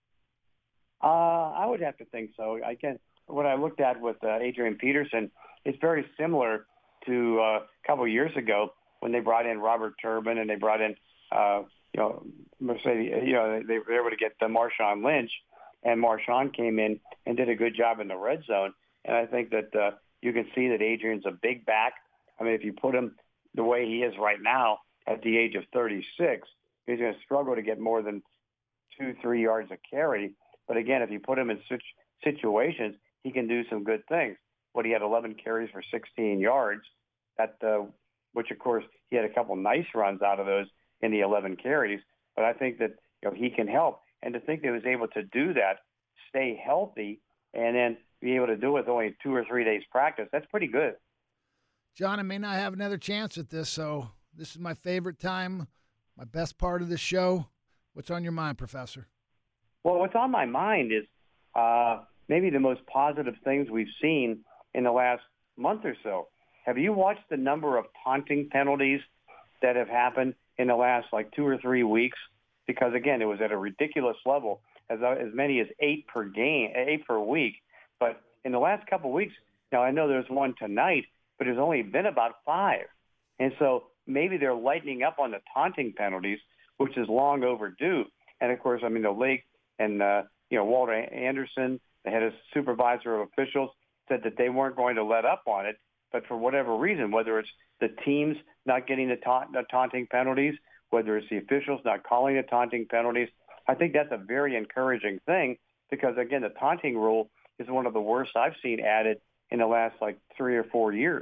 Uh, I would have to think so. I can. What I looked at with uh, Adrian Peterson, it's very similar to uh, a couple of years ago when they brought in Robert Turbin and they brought in, uh, you know, Mercedes, you know, they were able to get the Marshawn Lynch, and Marshawn came in and did a good job in the red zone. And I think that uh, you can see that Adrian's a big back. I mean, if you put him the way he is right now at the age of thirty-six, he's going to struggle to get more than two, three yards a carry. But again, if you put him in such situations, he can do some good things. What he had eleven carries for sixteen yards, that uh, which of course he had a couple nice runs out of those in the eleven carries. But I think that, you know, he can help, and to think that he was able to do that, stay healthy, and then be able to do it with only two or three days practice, that's pretty good. John, I may not have another chance at this, so this is my favorite time, my best part of the show. What's on your mind, Professor? Well, what's on my mind is uh, maybe the most positive things we've seen in the last month or so. Have you watched the number of taunting penalties that have happened in the last, like, two or three weeks? Because, again, it was at a ridiculous level, as as many as eight per game, eight per week. But in the last couple of weeks, now I know there's one tonight, but there's only been about five. And so maybe they're lightening up on the taunting penalties, which is long overdue. And, of course, I mean, the league and, uh, you know, Walter Anderson, the head of supervisor of officials, said that they weren't going to let up on it. But for whatever reason, whether it's the teams not getting the, ta- the taunting penalties, whether it's the officials not calling the taunting penalties, I think that's a very encouraging thing because, again, the taunting rule is one of the worst I've seen added in the last, like, three or four years.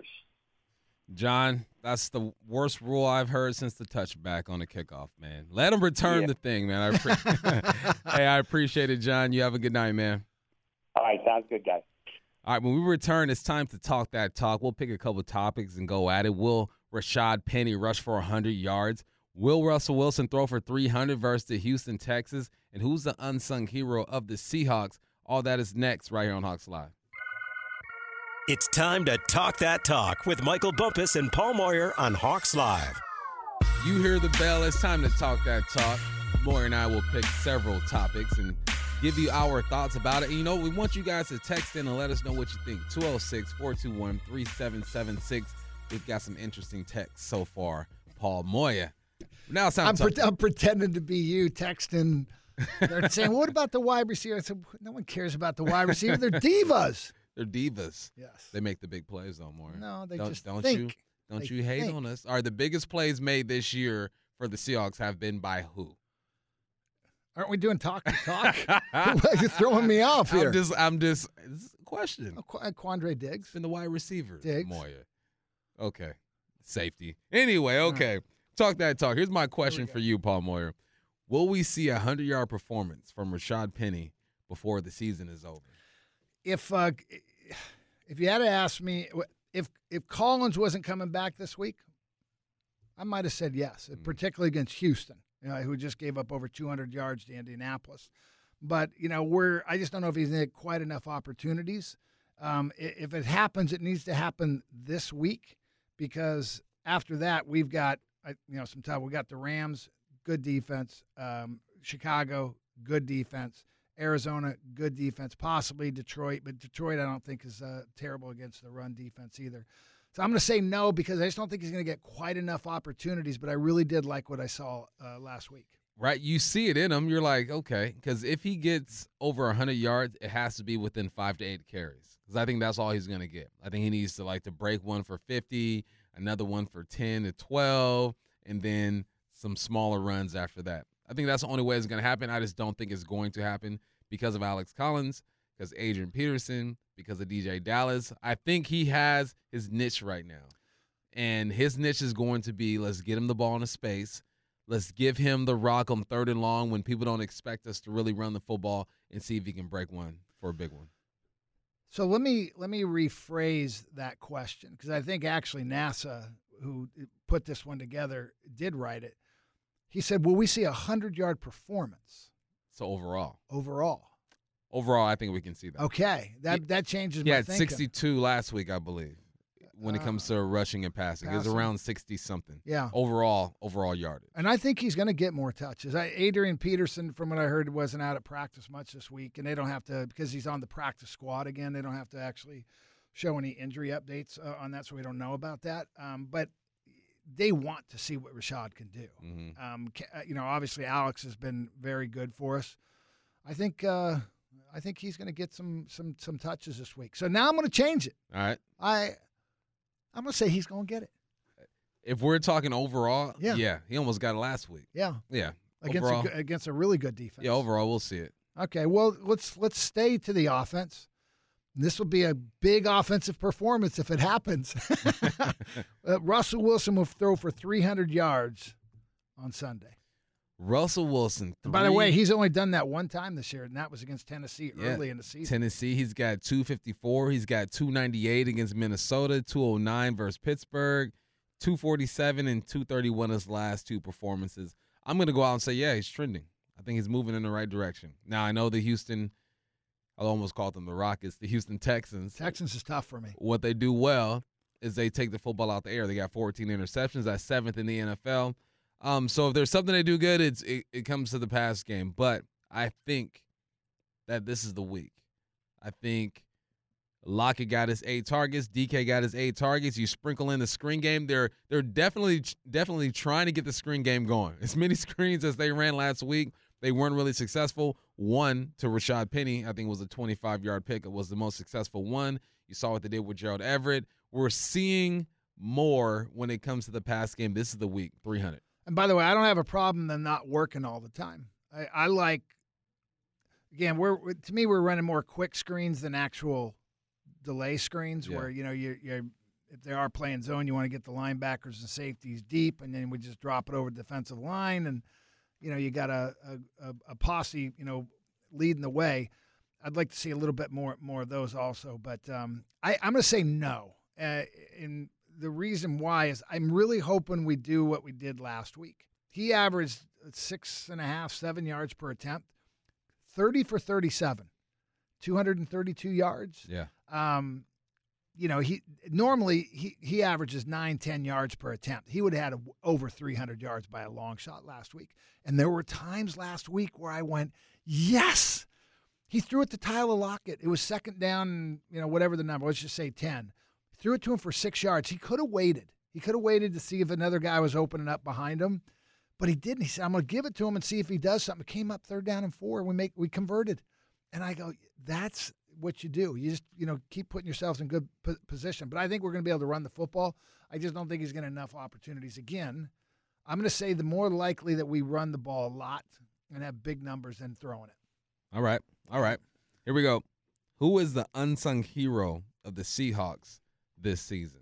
John, that's the worst rule I've heard since the touchback on the kickoff, man. Let them return yeah. the thing, man. I pre- hey, I appreciate it, John. You have a good night, man. All right, sounds good, guys. All right, when we return, it's time to talk that talk. We'll pick a couple topics and go at it. Will Rashad Penny rush for one hundred yards? Will Russell Wilson throw for three hundred versus the Houston Texans? And who's the unsung hero of the Seahawks? All that is next right here on Hawks Live. It's time to talk that talk with Michael Bumpus and Paul Moyer on Hawks Live. You hear the bell. It's time to talk that talk. Moyer and I will pick several topics and give you our thoughts about it. And, you know, we want you guys to text in and let us know what you think. two oh six, four two one, three seven seven six. We've got some interesting texts so far. Paul Moyer. Now it's time I'm, to talk. pre- I'm pretending to be you texting. They're saying, what about the wide receiver? I said, no one cares about the wide receiver. They're divas. They're divas. Yes. They make the big plays, though, Moyer. No, they don't, just don't think. You, don't They you hate think. on us? All right, the biggest plays made this year for the Seahawks have been by who? Aren't we doing talk to talk? You're throwing me off here. I'm just, I'm just, it's a question. Oh, Qu- Quandre Diggs. It's been the wide receiver, Diggs. Moyer. Okay. Safety. Anyway, okay. Right. Talk that talk. Here's my question for you, Paul Moyer. Will we see a hundred-yard performance from Rashad Penny before the season is over? If uh, if you had to ask me, if if Collins wasn't coming back this week, I might have said yes, mm. particularly against Houston, you know, who just gave up over two hundred yards to Indianapolis. But, you know, we're I just don't know if he's had quite enough opportunities. Um, if it happens, it needs to happen this week because after that, we've got, you know, some time. We got the Rams, good defense. Um, Chicago, good defense. Arizona, good defense. Possibly Detroit, but Detroit I don't think is uh, terrible against the run defense either. So I'm going to say no because I just don't think he's going to get quite enough opportunities, but I really did like what I saw uh, last week. Right, you see it in him. You're like, okay, because if he gets over one hundred yards, it has to be within five to eight carries. Because I think that's all he's going to get. I think he needs to like to break one for fifty, another one for ten to twelve, and then some smaller runs after that. I think that's the only way it's going to happen. I just don't think it's going to happen because of Alex Collins, because Adrian Peterson, because of D J Dallas. I think he has his niche right now. And his niche is going to be, let's get him the ball in a space. Let's give him the rock on third and long when people don't expect us to really run the football and see if he can break one for a big one. So let me let me rephrase that question because I think actually NASA, who put this one together, did write it. He said, will we see a hundred-yard performance? So overall. Overall. Overall, I think we can see that. Okay. That he, that changes my yeah, thinking. He had sixty-two last week, I believe, when it comes to rushing and passing. passing. It was around sixty-something. Yeah. Overall, overall yardage. And I think he's going to get more touches. I, Adrian Peterson, from what I heard, wasn't out at practice much this week, and they don't have to, because he's on the practice squad again, they don't have to actually show any injury updates uh, on that, so we don't know about that. Um, but they want to see what Rashad can do. Mm-hmm. Um, you know, obviously Alex has been very good for us. I think uh, I think he's going to get some some some touches this week. So now I'm going to change it. All right. I I'm going to say he's going to get it. If we're talking overall, yeah, yeah he almost got it last week. Yeah, yeah. Against overall, a, against a really good defense. Yeah, overall we'll see it. Okay, well let's let's stay to the offense. This will be a big offensive performance if it happens. uh, Russell Wilson will throw for three hundred yards on Sunday. Russell Wilson. Three, by the way, he's only done that one time this year, and that was against Tennessee yeah, early in the season. Tennessee, he's got two fifty-four. He's got two ninety-eight against Minnesota, two oh nine versus Pittsburgh, two forty-seven and two thirty-one his last two performances. I'm going to go out and say, yeah, he's trending. I think he's moving in the right direction. Now, I know the Houston – I almost called them the Rockets, the Houston Texans. Texans is tough for me. What they do well is they take the football out the air. They got fourteen interceptions. That's seventh in the N F L. Um, so if there's something they do good, it's it, it comes to the pass game. But I think that this is the week. I think Lockett got his eight targets. D K got his eight targets. You sprinkle in the screen game. They're they're definitely definitely trying to get the screen game going. As many screens as they ran last week, they weren't really successful. One to Rashad Penny, I think was a twenty-five-yard pick. It was the most successful one. You saw what they did with Gerald Everett. We're seeing more when it comes to the pass game. This is the week, three hundred. And by the way, I don't have a problem them not working all the time. I, I like, again, we're to me we're running more quick screens than actual delay screens, yeah. where you know you're, you're if they are playing zone, you want to get the linebackers and safeties deep, and then we just drop it over the defensive line and. You know, you got a, a, a posse, you know, leading the way. I'd like to see a little bit more more of those also. But um, I, I'm going to say no. Uh, and the reason why is I'm really hoping we do what we did last week. He averaged six and a half, seven yards per attempt, thirty for thirty-seven, two hundred thirty-two yards. Yeah. Um, you know, he normally he, he averages nine, ten yards per attempt. He would have had a, over three hundred yards by a long shot last week. And there were times last week where I went, yes. He threw it to Tyler Lockett. It was second down, you know, whatever the number. Let's just say ten. He threw it to him for six yards. He could have waited. He could have waited to see if another guy was opening up behind him. But he didn't. He said, I'm going to give it to him and see if he does something. It came up third down and four. We make we converted. And I go, that's what you do. You just, you know, keep putting yourselves in good p- position. But I think we're going to be able to run the football. I just don't think he's getting enough opportunities. Again, I'm going to say the more likely that we run the ball a lot and have big numbers than throwing it. All right. All right. Here we go. Who is the unsung hero of the Seahawks this season?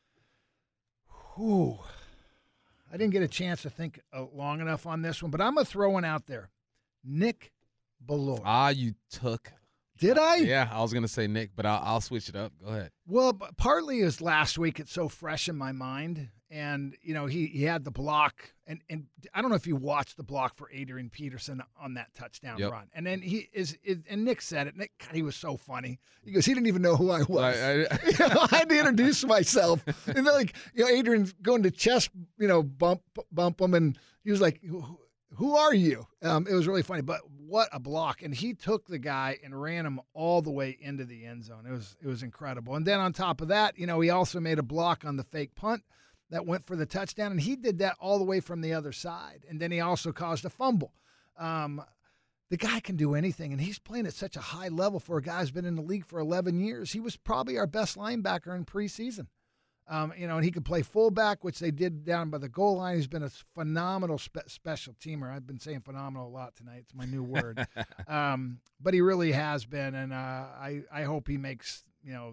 Whew. I didn't get a chance to think uh, long enough on this one, but I'm going to throw one out there. Nick Bellore. Ah, you took. Did I? Yeah, I was going to say Nick, but I'll, I'll switch it up. Go ahead. Well, partly is last week it's so fresh in my mind. And, you know, he, he had the block. And, and I don't know if you watched the block for Adrian Peterson on that touchdown yep. run. And then he is, is – and Nick said it. Nick, God, he was so funny. He goes, he didn't even know who I was. I, I, you know, I had to introduce myself. And then, like, you know, Adrian's going to chest, you know, bump bump him. And he was like, who, who are you? Um, it was really funny. But what a block. And he took the guy and ran him all the way into the end zone. It was it was incredible. And then on top of that, you know, he also made a block on the fake punt that went for the touchdown, and he did that all the way from the other side. And then he also caused a fumble. Um, the guy can do anything, and he's playing at such a high level for a guy who's been in the league for eleven years. He was probably our best linebacker in preseason. Um, you know, and he could play fullback, which they did down by the goal line. He's been a phenomenal spe- special teamer. I've been saying phenomenal a lot tonight. It's my new word. um, but he really has been, and uh, I, I hope he makes, you know,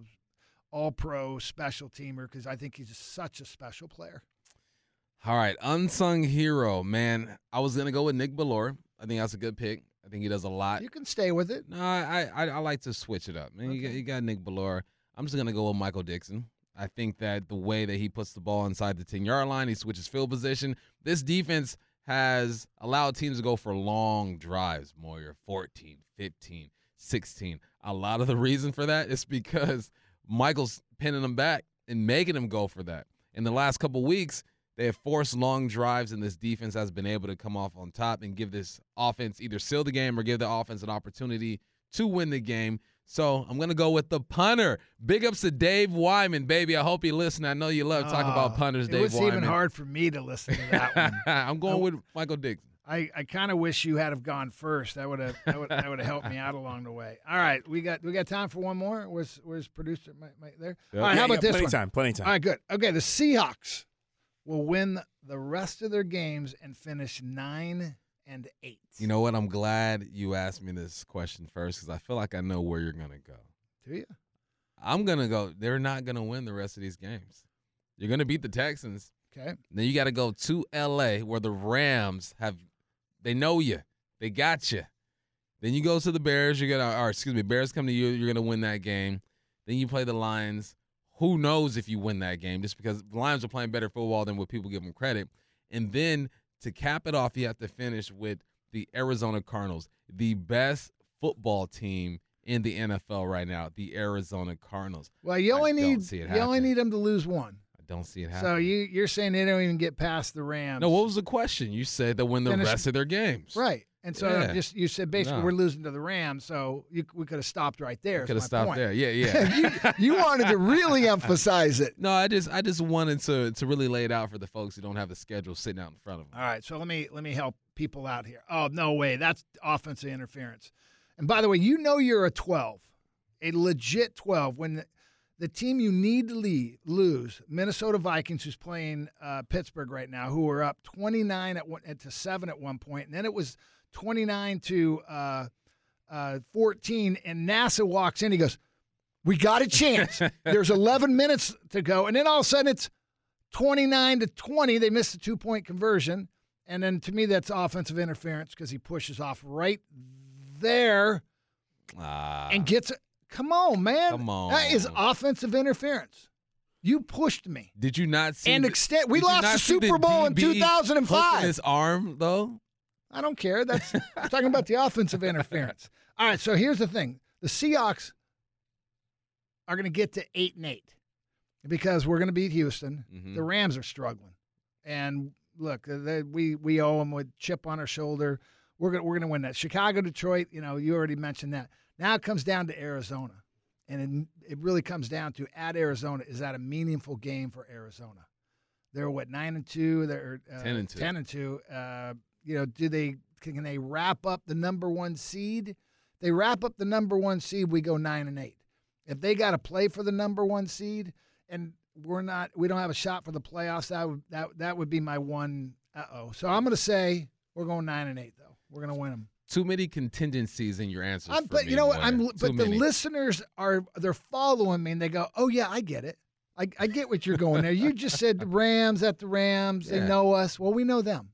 all-pro special teamer because I think he's such a special player. All right, unsung hero, man. I was going to go with Nick Bellore. I think that's a good pick. I think he does a lot. You can stay with it. No, I I, I like to switch it up. Man, okay. you, got, you got Nick Bellore. I'm just going to go with Michael Dixon. I think that the way that he puts the ball inside the ten-yard line, he switches field position. This defense has allowed teams to go for long drives, Moyer, fourteen, fifteen, sixteen. A lot of the reason for that is because Michael's pinning them back and making them go for that. In the last couple weeks, they have forced long drives, and this defense has been able to come off on top and give this offense either seal the game or give the offense an opportunity to win the game. So I'm going to go with the punter. Big ups to Dave Wyman, baby. I hope you listen. I know you love talking oh, about punters, it Dave was Wyman. even hard for me to listen to that one. I'm going with Michael Dixon. I, I kind of wish you had have gone first. That would have that would that would have helped me out along the way. All right, we got we got time for one more. Where's where's producer Mike, Mike there? Yep. All right, yeah, how about yeah, this plenty one? Time, plenty of time. All right, good. Okay, the Seahawks will win the rest of their games and finish nine and eight. You know what? I'm glad you asked me this question first because I feel like I know where you're going to go. Do you? I'm going to go. They're not going to win the rest of these games. You're going to beat the Texans. Okay. Then you got to go to L A where the Rams have – they know you. They got you. Then you go to the Bears. You're going to – or excuse me, Bears come to you. You're going to win that game. Then you play the Lions. Who knows if you win that game just because the Lions are playing better football than what people give them credit. And then to cap it off, you have to finish with the Arizona Cardinals, the best football team in the N F L right now, the Arizona Cardinals. Well, you only I need you only need them to lose one. I don't see it happening. So you you're saying they don't even get past the Rams? No, what was the question? You said they'll win the Finish, rest of their games. Right. And so Yeah. just you said basically No. we're losing to the Rams, so you, we could have stopped right there. Could have is my stopped point. there. Yeah, yeah. you, you wanted to really emphasize it. No, I just I just wanted to to really lay it out for the folks who don't have the schedule sitting out in front of them. All right, so let me let me help people out here. Oh, no way. That's offensive interference. And by the way, you know you're a twelve, a legit twelve when the, the team you need to lead, lose, Minnesota Vikings, who's playing uh, Pittsburgh right now, who were up twenty-nine at one, to seven at one point, and then it was twenty-nine to uh, uh, fourteen, and NASA walks in. He goes, "We got a chance." There's eleven minutes to go, and then all of a sudden it's twenty-nine to twenty. They missed the two-point conversion. And then to me, that's offensive interference because he pushes off right there Ah, and gets it. Come on, man. Come on. That is offensive interference. You pushed me. did you not see? And the- extend. We did you lost not the see Super Bowl in D B two thousand hooking five. His arm though. I don't care. That's I'm talking about the offensive interference. All right, so here's the thing. The Seahawks are going to get to eight and eight because we're going to beat Houston. Mhm. The Rams are struggling. And look, they, we we owe them with chip on our shoulder. We're going we're going to win that. Chicago, Detroit, you know, you already mentioned that. Now it comes down to Arizona. And it, it really comes down to at Arizona, is that a meaningful game for Arizona? They're what, nine and two, they're uh, Ten and two. Ten and two. Uh, you know, do they can they wrap up the number one seed? They wrap up the number one seed, we go nine and eight. If they got to play for the number one seed, and we're not, we don't have a shot for the playoffs, that would that that would be my one. Uh oh. So I'm going to say we're going nine and eight though. We're going to win them. Too many contingencies in your answers. I'm, for but me, you know what? Moyer. I'm. Too But the many. listeners are they're following me and they go, "Oh yeah, I get it. I, I get what you're going there. You just said the Rams at the Rams. They Yeah. know us. Well, we know them."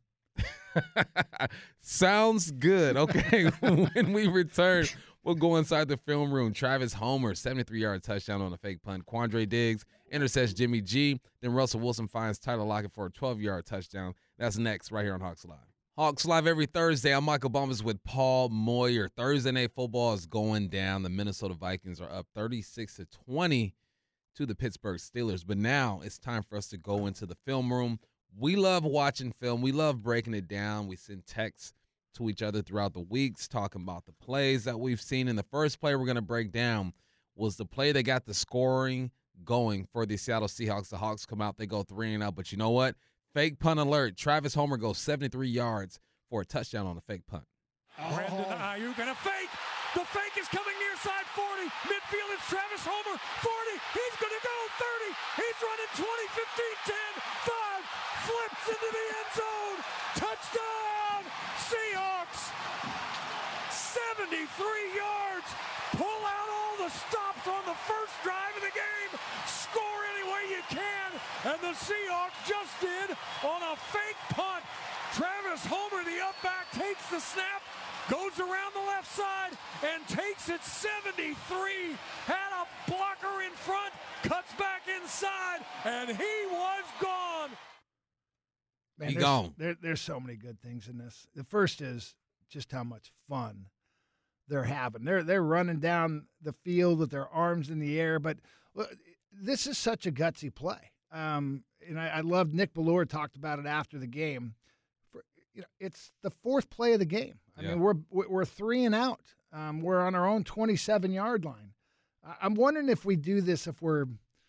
Sounds good. Okay, when we return, we'll go inside the film room. Travis Homer, seventy-three-yard touchdown on a fake punt. Quandre Diggs intercepts Jimmy G. Then Russell Wilson finds Tyler Lockett for a twelve-yard touchdown. That's next right here on Hawks Live. Hawks Live every Thursday. I'm Michael Bumpus with Paul Moyer. Thursday night football is going down. The Minnesota Vikings are up thirty-six to twenty to the Pittsburgh Steelers. But now it's time for us to go into the film room. We love watching film. We love breaking it down. We send texts to each other throughout the weeks, talking about the plays that we've seen. And the first play we're going to break down was the play that got the scoring going for the Seattle Seahawks. The Hawks come out, they go three and out. But you know what? Fake punt alert. Travis Homer goes seventy-three yards for a touchdown on a fake punt. Brandon Ayuk and a fake. The fake is coming near side forty. Midfield is Travis Homer. forty. He's going to go thirty. He's running twenty, fifteen, ten, five. Flips into the end zone. Touchdown, Seahawks. seventy-three yards. Pull out all the stops on the first drive of the game. Score any way you can. And the Seahawks just did on a fake punt. Travis Homer, the up back, takes the snap, goes around the left side, and takes it seventy-three. Had a blocker in front, cuts back inside, and he was gone. Man, he there's, gone. There, there's so many good things in this. The first is just how much fun they're having. They're they're running down the field with their arms in the air, but this is such a gutsy play. Um, and I, I loved Nick Bellore talked about it after the game. For, you know, it's the fourth play of the game. I yeah. mean, we're we're three and out. Um, we're on our own twenty-seven yard line. I'm wondering if we do this if we're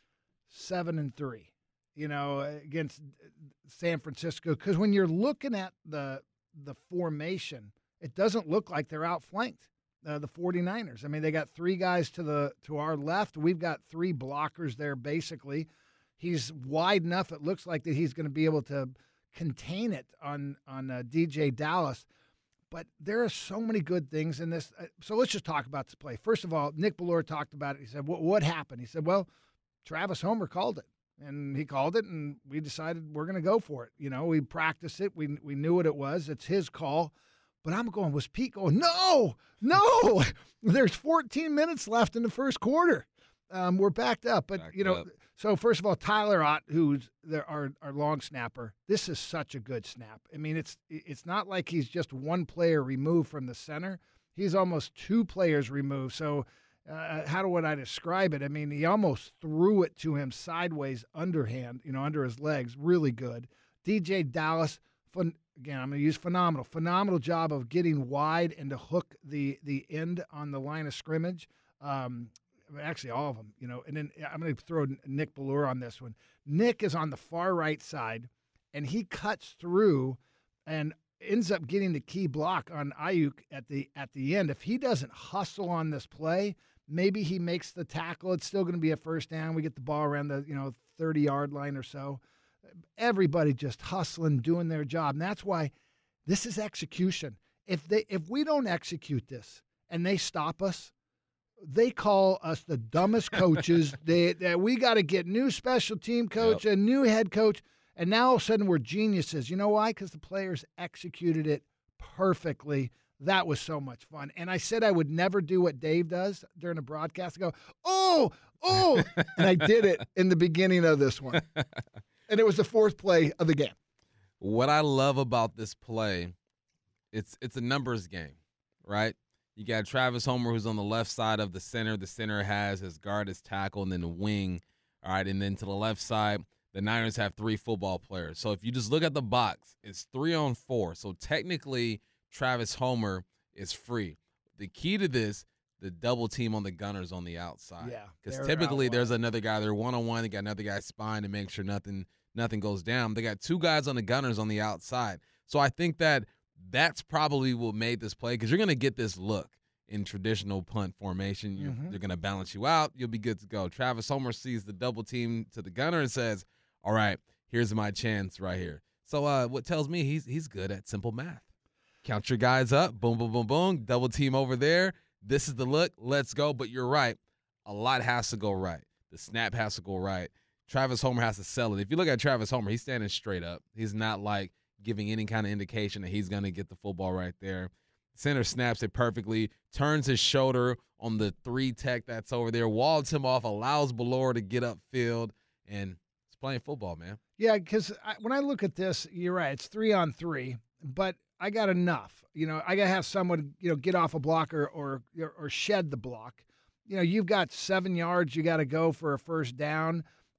seven and three, you know, against San Francisco, because when you're looking at the the formation, it doesn't look like they're outflanked. Uh, the 49ers. I mean, they got three guys to the to our left. We've got three blockers there, basically. He's wide enough. It looks like that he's going to be able to contain it on on uh, D J Dallas. But there are so many good things in this. Uh, so let's just talk about this play. First of all, Nick Bellore talked about it. He said, "What what happened?" He said, "Well, Travis Homer called it, and he called it, and we decided we're going to go for it. You know, we practiced it. We we knew what it was. It's his call." But I'm going, was Pete going, no, no, there's fourteen minutes left in the first quarter. Um, we're backed up. But, backed you know, up. So first of all, Tyler Ott, who's the, our, our long snapper, this is such a good snap. I mean, it's it's not like he's just one player removed from the center. He's almost two players removed. So uh, how do would I describe it? I mean, he almost threw it to him sideways, underhand, you know, under his legs. Really good. D J Dallas, fun. Again, I'm going to use phenomenal. Phenomenal job of getting wide and to hook the the end on the line of scrimmage. Um, actually, all of them, you know. And then I'm going to throw Nick Bellore on this one. Nick is on the far right side, and he cuts through and ends up getting the key block on Ayuk at the at the end. If he doesn't hustle on this play, maybe he makes the tackle. It's still going to be a first down. We get the ball around the you know thirty-yard line or so. Everybody just hustling, doing their job. And that's why this is execution. If they if we don't execute this and they stop us, they call us the dumbest coaches. they, they we got to get new special team coach, yep. a new head coach, and now all of a sudden we're geniuses. You know why? Because the players executed it perfectly. That was so much fun. And I said I would never do what Dave does during a broadcast. I go, oh, oh, and I did it in the beginning of this one. And it was the fourth play of the game. What I love about this play, it's it's a numbers game, right? You got Travis Homer, who's on the left side of the center. The center has his guard, his tackle, and then the wing. All right, and then to the left side, the Niners have three football players. So if you just look at the box, it's three on four. So technically, Travis Homer is free. The key to this, the double team on the gunners on the outside. Yeah. Because typically there's another guy there one-on-one. They got another guy spine to make sure nothing nothing goes down. They got two guys on the gunners on the outside. So I think that that's probably what made this play, because you're going to get this look in traditional punt formation. You're, Mm-hmm. They're going to balance you out. You'll be good to go. Travis Homer sees the double team to the gunner and says, all right, here's my chance right here. So uh, what tells me he's he's good at simple math. Count your guys up. Boom, boom, boom, boom. Double team over there. This is the look. Let's go. But you're right. A lot has to go right. The snap has to go right. Travis Homer has to sell it. If you look at Travis Homer, he's standing straight up. He's not like giving any kind of indication that he's going to get the football right there. Center snaps it perfectly, turns his shoulder on the three tech that's over there, walls him off, allows Bellore to get upfield, and he's playing football, man. Yeah, because when I look at this, you're right. It's three on three, but I got enough. You know, I got to have someone, you know, get off a block or, or, or shed the block. You know, you've got seven yards you got to go for a first down.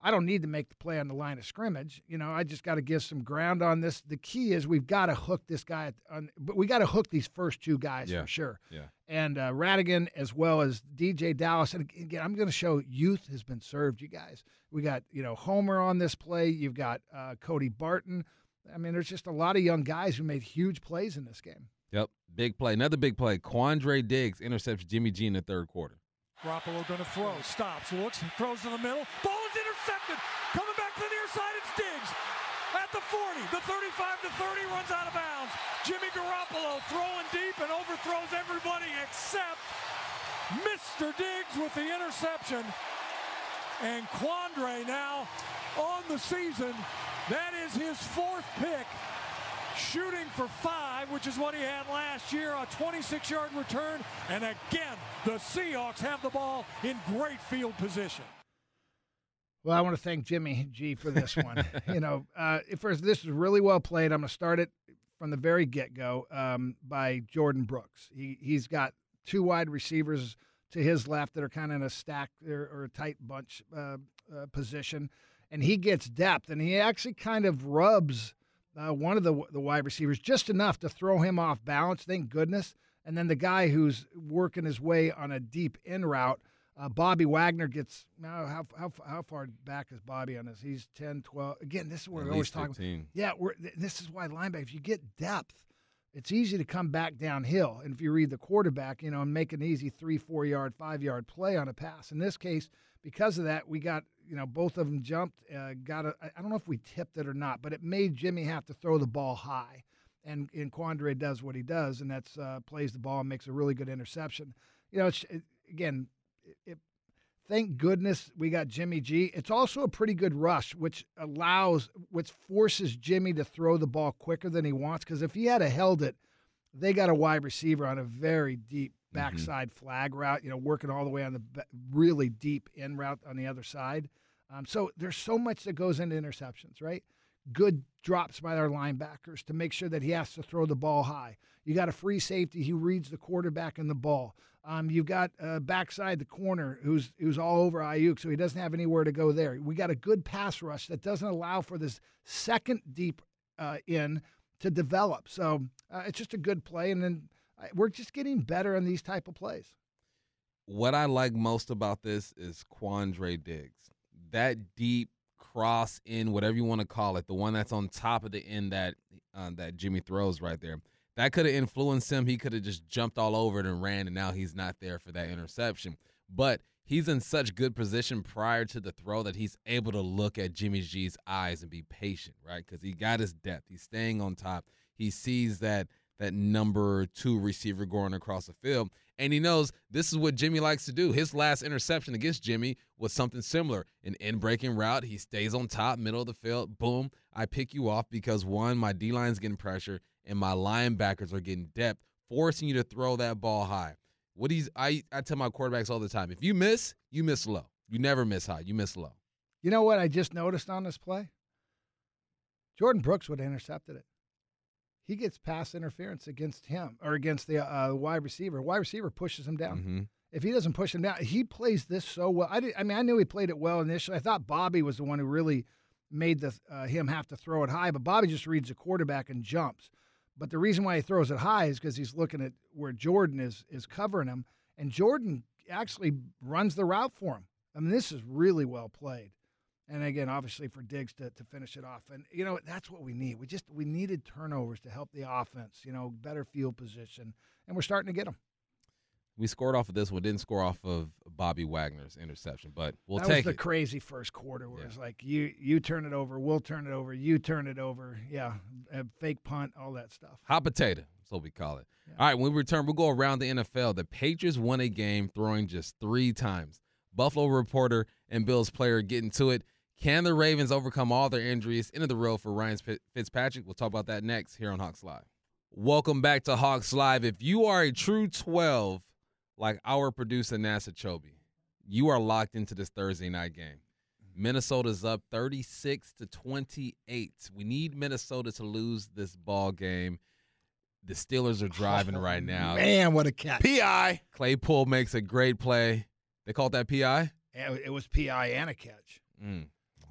I don't need to make the play on the line of scrimmage. You know, I just got to give some ground on this. The key is we've got to hook this guy, at, on, but we got to hook these first two guys yeah. for sure. Yeah. And uh, Radigan as well as D J Dallas. And again, I'm going to show youth has been served, you guys. We got, you know, Homer on this play. You've got uh, Cody Barton. I mean, there's just a lot of young guys who made huge plays in this game. Yep, big play. Another big play. Quandre Diggs intercepts Jimmy G in the third quarter. Garoppolo going to throw. Stops, looks, throws in the middle. Ball is intercepted. Coming back to the near side, it's Diggs. At the forty, the thirty-five to thirty, runs out of bounds. Jimmy Garoppolo throwing deep and overthrows everybody except Mister Diggs with the interception. And Quandre now on the season. That is his fourth pick. Shooting for five, which is what he had last year, a twenty-six-yard return. And again, the Seahawks have the ball in great field position. Well, I want to thank Jimmy G for this one. you know, uh, first, this is really well played. I'm going to start it from the very get-go um, by Jordan Brooks. He, he's got two wide receivers to his left that are kind of in a stack or, or a tight bunch uh, uh, position, and he gets depth, and he actually kind of rubs uh, one of the the wide receivers just enough to throw him off balance, thank goodness, and then the guy who's working his way on a deep in route, Uh, Bobby Wagner gets now. How how how far back is Bobby on this? He's ten, twelve. Again, this is what At we're always least talking fifteen. about. Yeah, we're, this is why linebacker. If you get depth, it's easy to come back downhill. And if you read the quarterback, you know, and make an easy three, four yard, five yard play on a pass. In this case, because of that, we got you know both of them jumped. Uh, got a, I don't know if we tipped it or not, but it made Jimmy have to throw the ball high. And and Quandre does what he does, and that's uh, plays the ball and makes a really good interception. You know, it's, it, again, it, it thank goodness we got Jimmy G. It's also a pretty good rush, which allows, which forces Jimmy to throw the ball quicker than he wants. Because if he had held it, they got a wide receiver on a very deep backside mm-hmm. flag route, you know, working all the way on the really deep in route on the other side. Um, so there's so much that goes into interceptions, right? Good drops by our linebackers to make sure that he has to throw the ball high. You got a free safety who reads the quarterback and the ball. Um, you've got uh, backside the corner who's who's all over Ayuk, so he doesn't have anywhere to go there. We got a good pass rush that doesn't allow for this second deep uh, in to develop. So uh, it's just a good play, and then uh, we're just getting better on these type of plays. What I like most about this is Quandre Diggs. That deep cross in, whatever you want to call it, the one that's on top of the end that uh, that Jimmy throws right there. That could have influenced him. He could have just jumped all over it and ran, and now he's not there for that interception. But he's in such good position prior to the throw that he's able to look at Jimmy G's eyes and be patient, right? Because he got his depth. He's staying on top. He sees that that number two receiver going across the field, and he knows this is what Jimmy likes to do. His last interception against Jimmy was something similar. An in-breaking route. He stays on top, middle of the field. Boom, I pick you off because, one, my D-line's getting pressure, and my linebackers are getting depth, forcing you to throw that ball high. What he's, I, I tell my quarterbacks all the time, if you miss, you miss low. You never miss high. You miss low. You know what I just noticed on this play? Jordan Brooks would have intercepted it. He gets pass interference against him or against the uh, wide receiver. Wide receiver pushes him down. Mm-hmm. If he doesn't push him down, he plays this so well. I, did, I mean, I knew he played it well initially. I thought Bobby was the one who really made the uh, him have to throw it high, but Bobby just reads the quarterback and jumps. But the reason why he throws it high is because he's looking at where Jordan is is covering him, and Jordan actually runs the route for him. I mean, this is really well played. And again, obviously for Diggs to, to finish it off. And, you know, that's what we need. We just we needed turnovers to help the offense, you know, better field position. And we're starting to get them. We scored off of this one, didn't score off of Bobby Wagner's interception, but we'll that take it. That was the crazy first quarter where yeah. it's like, you you turn it over, we'll turn it over, you turn it over. Yeah, a fake punt, all that stuff. Hot potato, that's what we call it. Yeah. All right, when we return, we'll go around the N F L. The Patriots won a game throwing just three times. Buffalo reporter and Bills player getting to it. Can the Ravens overcome all their injuries? Into the road for Ryan Fitzpatrick. We'll talk about that next here on Hawks Live. Welcome back to Hawks Live. If you are a true twelve, like our producer Nasa Chobe, you are locked into this Thursday night game. Minnesota's up thirty-six to twenty-eight. We need Minnesota to lose this ball game. The Steelers are driving oh, right now. Man, what a catch. P I. Claypool makes a great play. They called that P I? It was P I and a catch. Mm.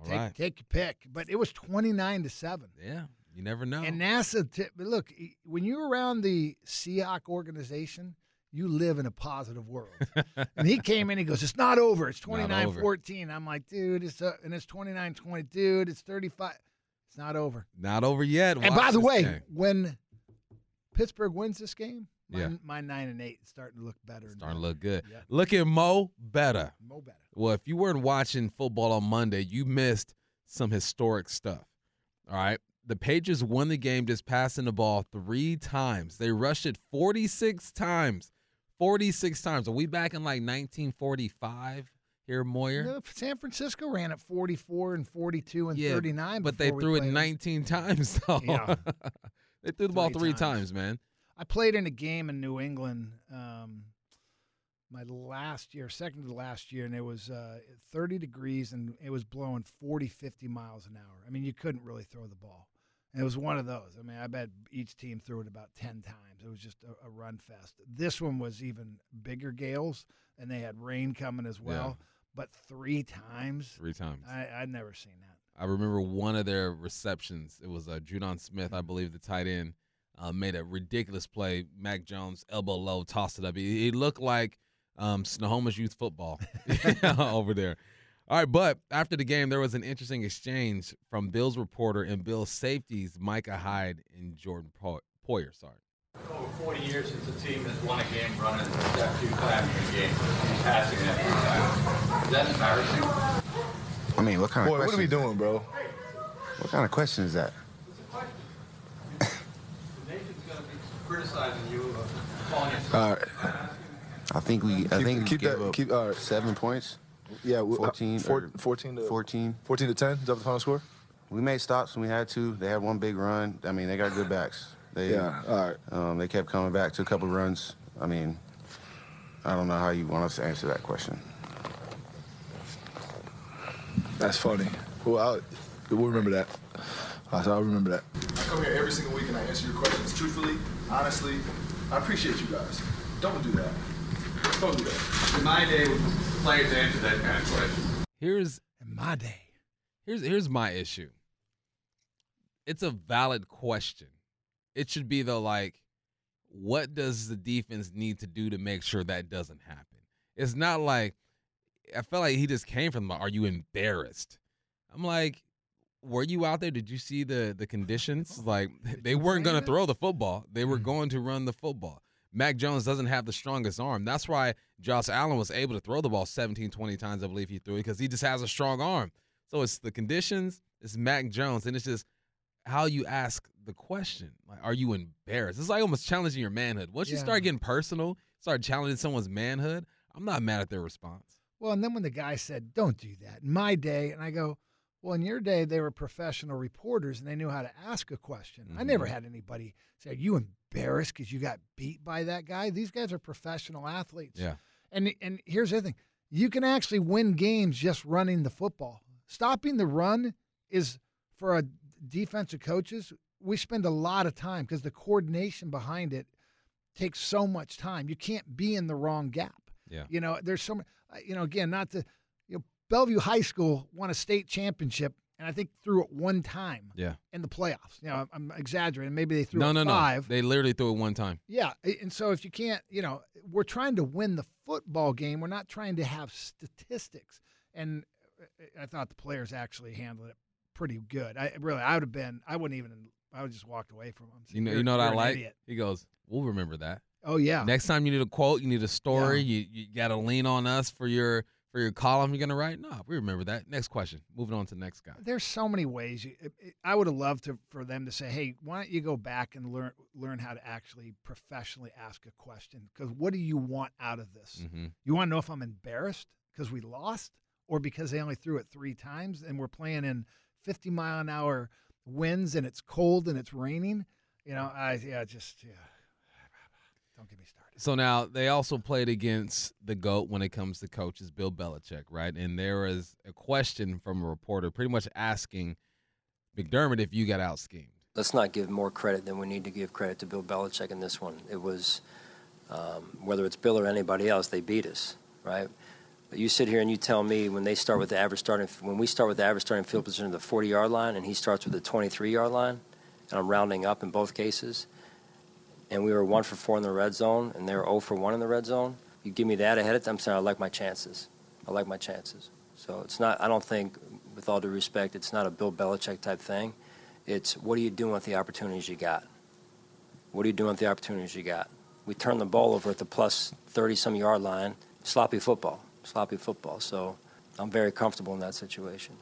All take, right. take your pick. But it was twenty-nine to seven. Yeah, you never know. And NASA, t- look, when you're around the Seahawk organization, you live in a positive world. And he came in, he goes, it's not over. It's twenty-nine fourteen. I'm like, dude, it's uh, and it's twenty-nine twenty. Dude, it's thirty-five. It's not over. Not over yet. And Watch by the this way, game. when Pittsburgh wins this game, my, Yeah. my nine and eight is starting to look better. and Starting to better. look good. Yeah. Look at Mo better. Mo better. Well, if you weren't watching football on Monday, you missed some historic stuff. All right. The Patriots won the game just passing the ball three times. They rushed it forty-six times. forty-six times. Are we back in like nineteen forty-five here, Moyer? No, San Francisco ran at forty-four and forty-two and Yeah, thirty-nine. But they before we threw it played them. nineteen times, though. Yeah. They threw the ball Three three times. times, man. I played in a game in New England um, my last year, second to last year, and it was uh, thirty degrees, and it was blowing forty, fifty miles an hour. I mean, you couldn't really throw the ball. And it was one of those. I mean, I bet each team threw it about ten times. It was just a, a run fest. This one was even bigger gales, and they had rain coming as well. Yeah. But three times? Three times. I, I'd never seen that. I remember one of their receptions. It was uh, Judon Smith, I believe, the tight end, uh, made a ridiculous play. Mac Jones, elbow low, tossed it up. He, he looked like um, Snohomish youth football over there. All right, but after the game, there was an interesting exchange from Bills reporter and Bills safeties Micah Hyde and Jordan po- Poyer. Sorry. Over forty years since the team has won a game running step two class in a game, passing that three times. Is that embarrassing? I mean, what kind Boy, of question? what are we doing, bro? What kind of question is that? The nation's going to be criticizing you, uh, calling you. All right. I think we. I Keep- think we keep gave that- up keep- all right. seven points. Yeah, we- uh, fourteen. four- or fourteen to fourteen. fourteen to ten. Is that the final score? We made stops when we had to. They had one big run. I mean, they got good backs. They, Yeah. All right. Um, they kept coming back to a couple runs. I mean, I don't know how you want us to answer that question. That's funny. Well, I'll, we'll remember that. I'll I'll remember that. I come here every single week and I answer your questions truthfully, honestly. I appreciate you guys. Don't do that. Don't do that. In my day, players answer that kind of question. Here's In my day. Here's here's my issue. It's a valid question. It should be though, like, what does the defense need to do to make sure that doesn't happen? It's not like I felt like he just came from. Are you embarrassed? I'm like, were you out there? Did you see the the conditions? Like, they weren't going to throw the football. They were going to run the football. Mac Jones doesn't have the strongest arm. That's why Josh Allen was able to throw the ball seventeen, twenty times, I believe he threw it, because he just has a strong arm. So it's the conditions, it's Mac Jones, and it's just how you ask the question. Like, are you embarrassed? It's like almost challenging your manhood. Once you Yeah. start getting personal, start challenging someone's manhood, I'm not mad at their response. Well, and then when the guy said, don't do that, in my day, and I go, well, in your day, they were professional reporters and they knew how to ask a question. I never had anybody say, are you embarrassed because you got beat by that guy? These guys are professional athletes. Yeah. And, and here's the other thing. You can actually win games just running the football. Stopping the run is, for a defensive coaches, we spend a lot of time because the coordination behind it takes so much time. You can't be in the wrong gap. Yeah. You know, there's so much, you know, again, not to, you know, Bellevue High School won a state championship, and I think threw it one time Yeah. in the playoffs. You know, I'm exaggerating. Maybe they threw No, it no, five. no. They literally threw it one time. Yeah. And so if you can't, you know, we're trying to win the football game. We're not trying to have statistics. And I thought the players actually handled it pretty good. I really, I would have been, I wouldn't even, I would have just walked away from them. You know, You're- you know what you're I an like? idiot. He goes, we'll remember that. Oh, yeah. Next time you need a quote, you need a story, you you got to lean on us for your for your column you're going to write. No, we remember that. Next question. Moving on to the next guy. There's so many ways. You, it, it, I would have loved to for them to say, "Hey, why don't you go back and learn learn how to actually professionally ask a question? Because what do you want out of this? Mm-hmm. You want to know if I'm embarrassed because we lost, or because they only threw it three times and we're playing in fifty mile an hour winds and it's cold and it's raining? You know, I yeah, just yeah. Don't get me started. So now they also played against the GOAT when it comes to coaches, Bill Belichick, right? And there was a question from a reporter pretty much asking McDermott if you got out schemed. Let's not give more credit than we need to give credit to Bill Belichick in this one. It was, um, whether it's Bill or anybody else, they beat us, right? But you sit here and you tell me when they start with the average starting, when we start with the average starting field position at the forty-yard line, and he starts with the twenty-three-yard line, and I'm rounding up in both cases, and we were one for four in the red zone, and they were zero for one in the red zone. You give me that ahead of time, I'm saying I like my chances. I like my chances. So it's not. I don't think, with all due respect, it's not a Bill Belichick type thing. It's what are you doing with the opportunities you got? What are you doing with the opportunities you got? We turned the ball over at the plus thirty-some yard line. Sloppy football. Sloppy football. So I'm very comfortable in that situation.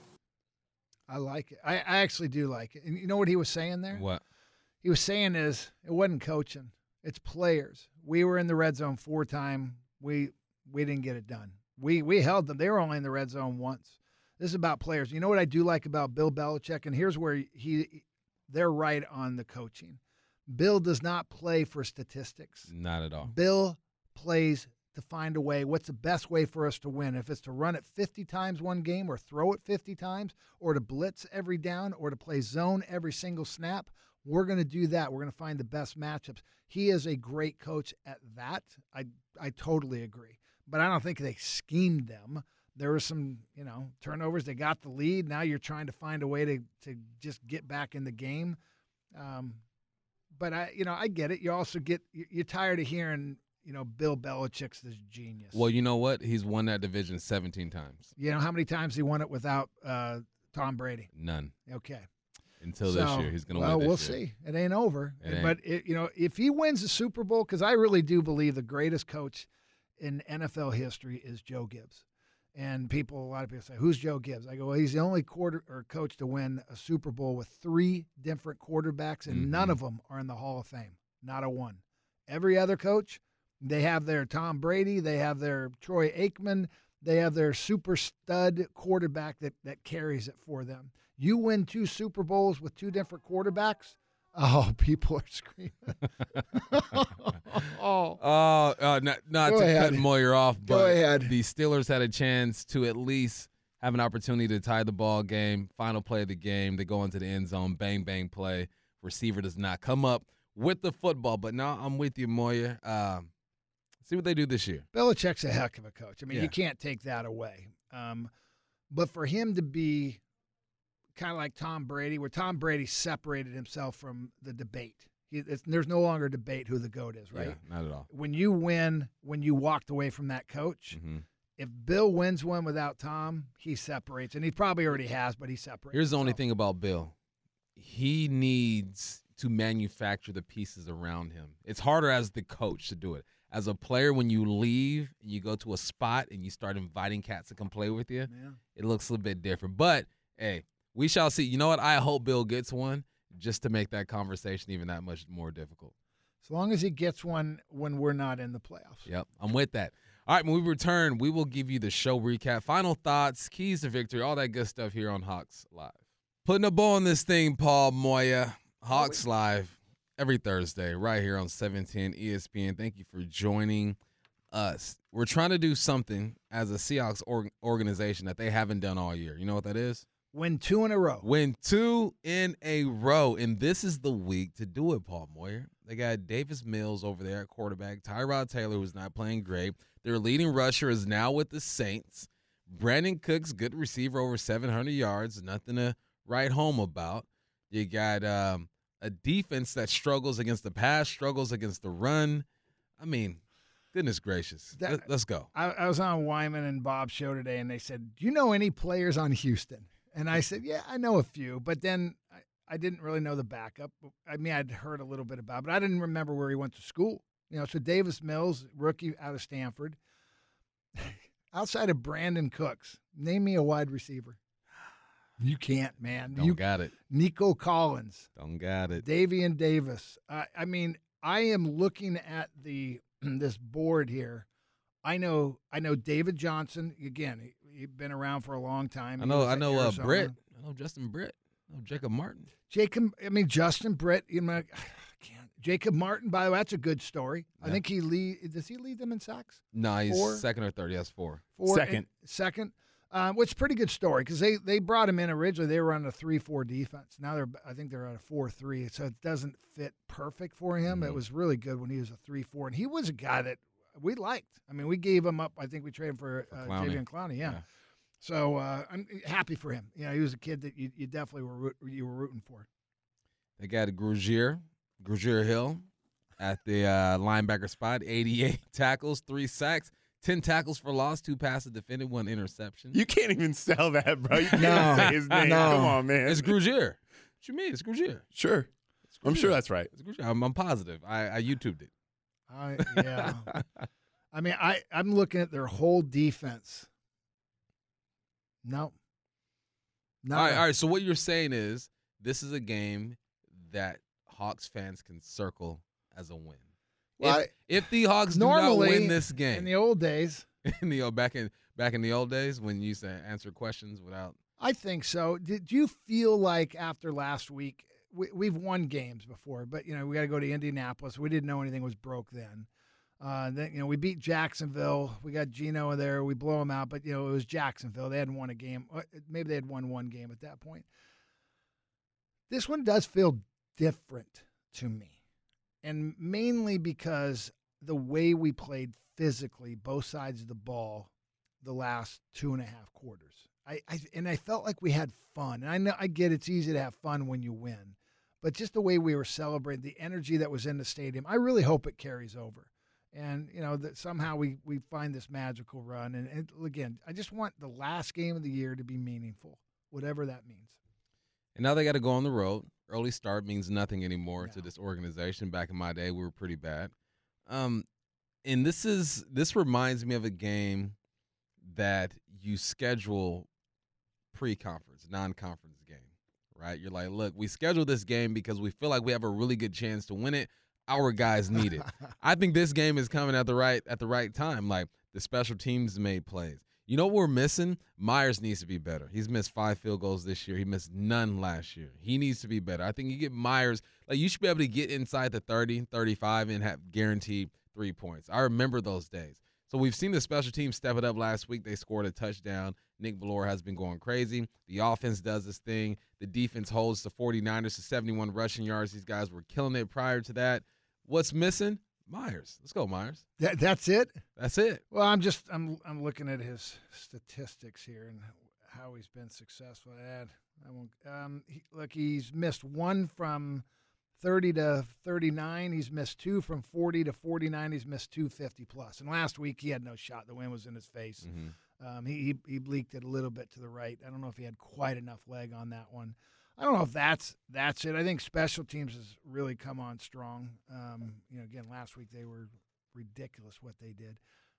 I like it. I, I actually do like it. And you know what he was saying there? What? He was saying is it wasn't coaching. It's players. We were in the red zone four times. We we didn't get it done. We we held them. They were only in the red zone once. This is about players. You know what I do like about Bill Belichick? And here's where he they're right on the coaching. Bill does not play for statistics. Not at all. Bill plays to find a way. What's the best way for us to win? If it's to run it fifty times one game or throw it fifty times or to blitz every down or to play zone every single snap, we're going to do that. We're going to find the best matchups. He is a great coach at that. I I totally agree. But I don't think they schemed them. There were some, you know, turnovers. They got the lead. Now you're trying to find a way to, to just get back in the game. Um, but, I, you know, I get it. You also get – you're tired of hearing, you know, Bill Belichick's this genius. Well, you know what? He's won that division seventeen times. You know how many times he won it without uh, Tom Brady? None. Okay. Until so, this year. He's going to well, win it we'll this year. see. It ain't over. It ain't. But, it, you know, if he wins the Super Bowl, because I really do believe the greatest coach in N F L history is Joe Gibbs. And people, a lot of people say, who's Joe Gibbs? I go, well, he's the only quarter or coach to win a Super Bowl with three different quarterbacks, and Mm-hmm. none of them are in the Hall of Fame. Not a one. Every other coach, they have their Tom Brady, they have their Troy Aikman, they have their super stud quarterback that, that carries it for them. You win two Super Bowls with two different quarterbacks, oh, people are screaming. oh, Oh, uh, not, not Go to ahead. cut Moyer off, Go but ahead. the Steelers had a chance to at least have an opportunity to tie the ball game. Final play of the game, they go into the end zone, bang, bang play. Receiver does not come up with the football. But now I'm with you, Moyer. Um, see what they do this year. Belichick's a heck of a coach. I mean, Yeah. you can't take that away. Um, but for him to be kind of like Tom Brady, where Tom Brady separated himself from the debate. He, it's, there's no longer a debate who the GOAT is, right? Yeah, not at all. When you win, when you walked away from that coach, Mm-hmm. if Bill wins one without Tom, he separates. And he probably already has, but he separates. Here's the only himself. thing about Bill. He needs to manufacture the pieces around him. It's harder as the coach to do it. As a player, when you leave and you go to a spot and you start inviting cats to come play with you, Yeah. it looks a little bit different. But, hey, we shall see. You know what? I hope Bill gets one just to make that conversation even that much more difficult. As long as he gets one when we're not in the playoffs. Yep, I'm with that. All right, when we return, we will give you the show recap, final thoughts, keys to victory, all that good stuff here on Hawks Live. Putting a bow on this thing, Paul Moyer. Hawks Live every Thursday right here on seven ten E S P N. Thank you for joining us. We're trying to do something as a Seahawks org- organization that they haven't done all year. You know what that is? Win two in a row. Win two in a row. And this is the week to do it, Paul Moyer. They got Davis Mills over there at quarterback. Tyrod Taylor, who's not playing great. Their leading rusher is now with the Saints. Brandon Cooks, good receiver, over seven hundred yards. Nothing to write home about. You got um, a defense that struggles against the pass, struggles against the run. I mean, goodness gracious. That- Let, let's go. I, I was on Wyman and Bob's show today, and they said, do you know any players on Houston? And I said, yeah, I know a few. But then I, I didn't really know the backup. I mean, I'd heard a little bit about it, but I didn't remember where he went to school. You know, so Davis Mills, rookie out of Stanford. Outside of Brandon Cooks, name me a wide receiver. You can't, man. Don't you got it. Nico Collins. Don't got it. Davian Davis. Uh, I mean, I am looking at the this board here. I know, I know David Johnson. Again, he, he's been around for a long time. I He know, was I at know uh, Arizona. Britt. I know Justin Britt. I know Jacob Martin. Jacob. I mean, Justin Britt. You know, I can't. Jacob Martin. By the way, that's a good story. I Yeah. think he lead. Does he lead them in sacks? No, he's Four? second or third. He has four. Four Second. and- second. Um, which is a pretty good story because they, they brought him in originally. They were on a three four defense. Now they're I think they're on a four three, so it doesn't fit perfect for him. Mhm. It was really good when he was a three four, and he was a guy that we liked. I mean, we gave him up. I think we traded him for uh, Jadeveon Clowney. Yeah. yeah. So uh, I'm happy for him. You know, he was a kid that you, you definitely were root, you were rooting for. They got a Grugier, Grugier Hill at the uh, linebacker spot, eighty-eight tackles, three sacks, ten tackles for loss, two passes defended, one interception. You can't even sell that, bro. You can't no, say his name. No. Come on, man. It's Grugier. What you mean? It's Grugier. Sure. It's Grugier. I'm sure that's right. It's Grugier. I'm, I'm positive. I, I YouTubed it. I, yeah. I mean, I, I'm looking at their whole defense. No. No. All right, all right. So what you're saying is this is a game that Hawks fans can circle as a win. Well, if, I, if the Hawks do not win this game, in the old days, in the back in back in the old days when you used to answer questions without, I think so. Did you feel like after last week, we, we've won games before, but you know we got to go to Indianapolis. We didn't know anything was broke then. Uh, then you know we beat Jacksonville. We got Geno there. We blow them out, but you know it was Jacksonville. They hadn't won a game. Maybe they had won one game at that point. This one does feel different to me, and mainly because the way we played physically, both sides of the ball, the last two and a half quarters. I, I and I felt like we had fun. And I know I get it's easy to have fun when you win, but just the way we were celebrating, the energy that was in the stadium, I really hope it carries over. And, you know, that somehow we, we find this magical run. And, and, again, I just want the last game of the year to be meaningful, whatever that means. And now they got to go on the road. Early start means nothing anymore no. to this organization. Back in my day, we were pretty bad. Um, and this is this reminds me of a game that you schedule pre-conference, non-conference game, right? You're like, look, we scheduled this game because we feel like we have a really good chance to win it. Our guys need it. I think this game is coming at the right at the right time. Like the special teams made plays. You know what we're missing? Myers needs to be better. He's missed five field goals this year. He missed none last year. He needs to be better. I think you get Myers, like you should be able to get inside the thirty, thirty-five and have guaranteed three points. I remember those days. So we've seen the special team step it up last week. They scored a touchdown. Nick Ballore has been going crazy. The offense does this thing. The defense holds the 49ers to seventy-one rushing yards. These guys were killing it prior to that. What's missing? Myers. Let's go, Myers. That, that's it? That's it. Well, I'm just I'm I'm looking at his statistics here and how he's been successful. Add, I won't. Um, he, look, he's missed one from thirty to thirty-nine. He's missed two from forty to forty-nine. He's missed two fifty plus. And last week he had no shot. The wind was in his face. Mm-hmm. Um, he, he he leaked it a little bit to the right. I don't know if he had quite enough leg on that one. I don't know if that's that's it. I think special teams has really come on strong. Um, you know, again, last week they were ridiculous what they did.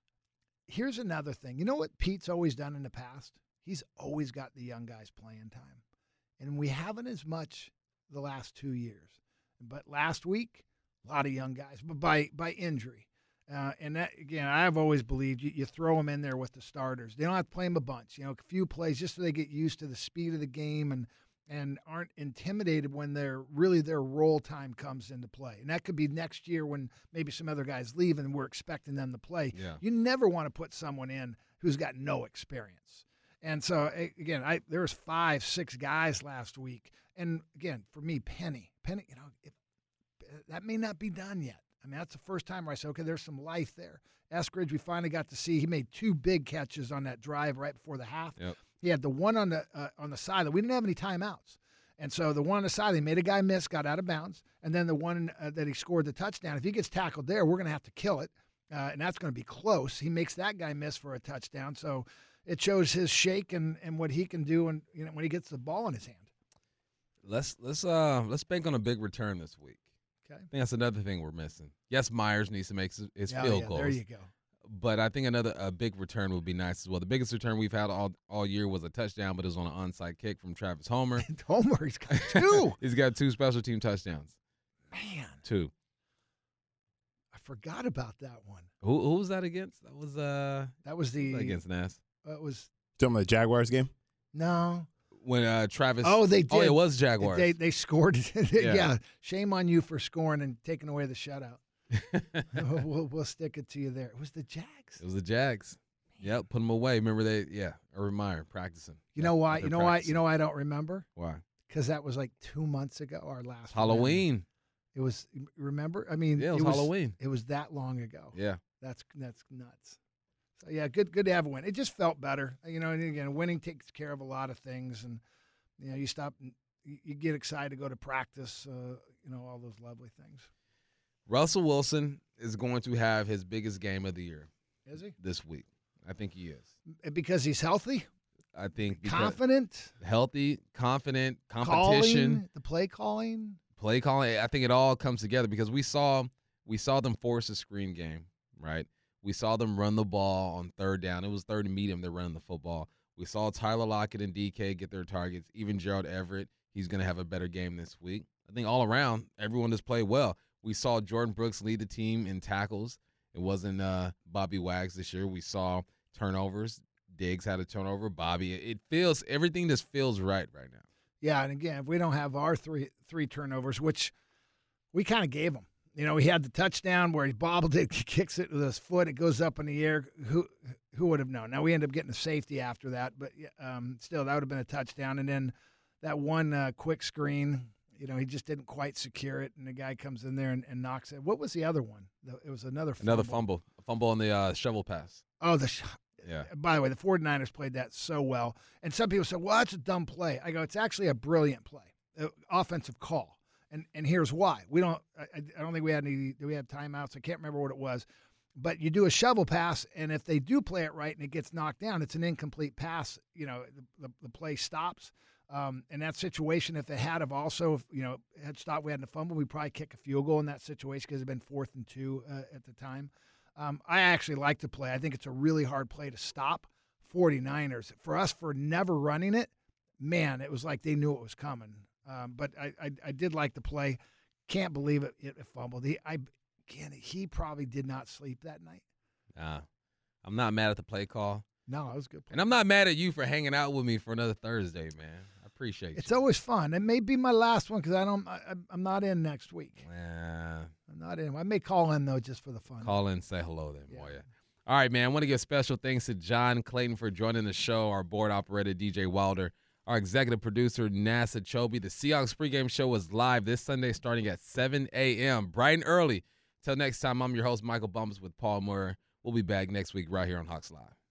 Here's another thing. You know what Pete's always done in the past? He's always got the young guys playing time. And we haven't as much the last two years. But last week, a lot of young guys, but by by injury. Uh, and that, again, I've always believed you, you throw them in there with the starters. They don't have to play them a bunch. You know, a few plays just so they get used to the speed of the game and and aren't intimidated when they're really their role time comes into play. And that could be next year when maybe some other guys leave and we're expecting them to play. Yeah. You never want to put someone in who's got no experience. And so, again, I there was five, six guys last week. And, again, for me, Penny. Penny, you know, if, that may not be done yet. I mean, that's the first time where I said, okay, there's some life there. Eskridge, we finally got to see. He made two big catches on that drive right before the half. Yep. He had the one on the uh, on the side that we didn't have any timeouts. And so the one on the side, they made a guy miss, got out of bounds. And then the one uh, that he scored the touchdown, if he gets tackled there, we're going to have to kill it. Uh, and that's going to be close. He makes that guy miss for a touchdown. So it shows his shake and, and what he can do and you know when he gets the ball in his hand. Let's let's uh let's bank on a big return this week. Okay. I think that's another thing we're missing. Yes, Myers needs to make his, his oh, field yeah, goals. There you go. But I think another a big return would be nice as well. The biggest return we've had all all year was a touchdown, but it was on an onside kick from Travis Homer. Homer, he's got two. He's got two special team touchdowns. Man. Two. I forgot about that one. Who who was that against? That was uh That was the was against Nass. Uh, it was Talking about the Jaguars game? No. When uh, Travis Oh, they did. Oh, it was Jaguars. They they scored. yeah. Yeah. Shame on you for scoring and taking away the shutout. we'll, we'll stick it to you there. It was the Jags. It was the Jags. Yep, put them away. Remember they? Yeah, Urban Meyer practicing. You know why? You know why? You know why I don't remember? Why? Because that was like two months ago. Our last Halloween. Win. It was. Remember? I mean, yeah, it was, it was Halloween. It was that long ago. Yeah, That's that's nuts. So yeah, good good to have a win. It just felt better, you know. And again, winning takes care of a lot of things, and you know, you stop, you, you get excited to go to practice, uh, you know, all those lovely things. Russell Wilson is going to have his biggest game of the year. Is he? This week? I think he is. Because he's healthy? I think confident, healthy, confident, competition, calling, the play calling, play calling. I think it all comes together because we saw we saw them force a screen game, right? We saw them run the ball on third down. It was third and medium. They're running the football. We saw Tyler Lockett and D K get their targets. Even Gerald Everett, he's going to have a better game this week. I think all around, everyone has played well. We saw Jordan Brooks lead the team in tackles. It wasn't uh, Bobby Wags this year. We saw turnovers. Diggs had a turnover. Bobby. It feels everything just feels right right now. Yeah, and again, if we don't have our three three turnovers, which we kind of gave him. You know, he had the touchdown where he bobbled it, he kicks it with his foot, it goes up in the air. Who who would have known? Now we end up getting a safety after that, but um, still, that would have been a touchdown. And then that one uh, quick screen. You know, he just didn't quite secure it, and the guy comes in there and, and knocks it. What was the other one? It was another fumble. Another fumble. A fumble on the uh, shovel pass. Oh, the sh- yeah. By the way, the 49ers played that so well. And some people say, well, that's a dumb play. I go, it's actually a brilliant play, uh, offensive call. And and here's why. We don't. I, I don't think we had any. Do we have timeouts? I can't remember what it was. But you do a shovel pass, and if they do play it right and it gets knocked down, it's an incomplete pass. You know, the, the, the play stops. Um, in that situation, if they had have also, if, you know, had stopped, we had a fumble, we'd probably kick a field goal in that situation because it had been fourth and two uh, at the time. Um, I actually like the play. I think it's a really hard play to stop 49ers. For us, for never running it, man, it was like they knew it was coming. Um, but I, I I did like the play. Can't believe it, it, it fumbled. He, I, again, he probably did not sleep that night. Nah, I'm not mad at the play call. No, it was a good play. And I'm not mad at you for hanging out with me for another Thursday, man. I appreciate it. It's always fun. It may be my last one because I don't. I, I'm not in next week. Yeah. I'm not in. I may call in though, just for the fun. Call in, say hello, then, yeah. Moya. All right, man. I want to give special thanks to John Clayton for joining the show. Our board operator D J Wilder, our executive producer NASA Chobe. The Seahawks pregame show is live this Sunday, starting at seven a.m. bright and early. Till next time, I'm your host Michael Bumpus with Paul Moyer. We'll be back next week right here on Hawks Live.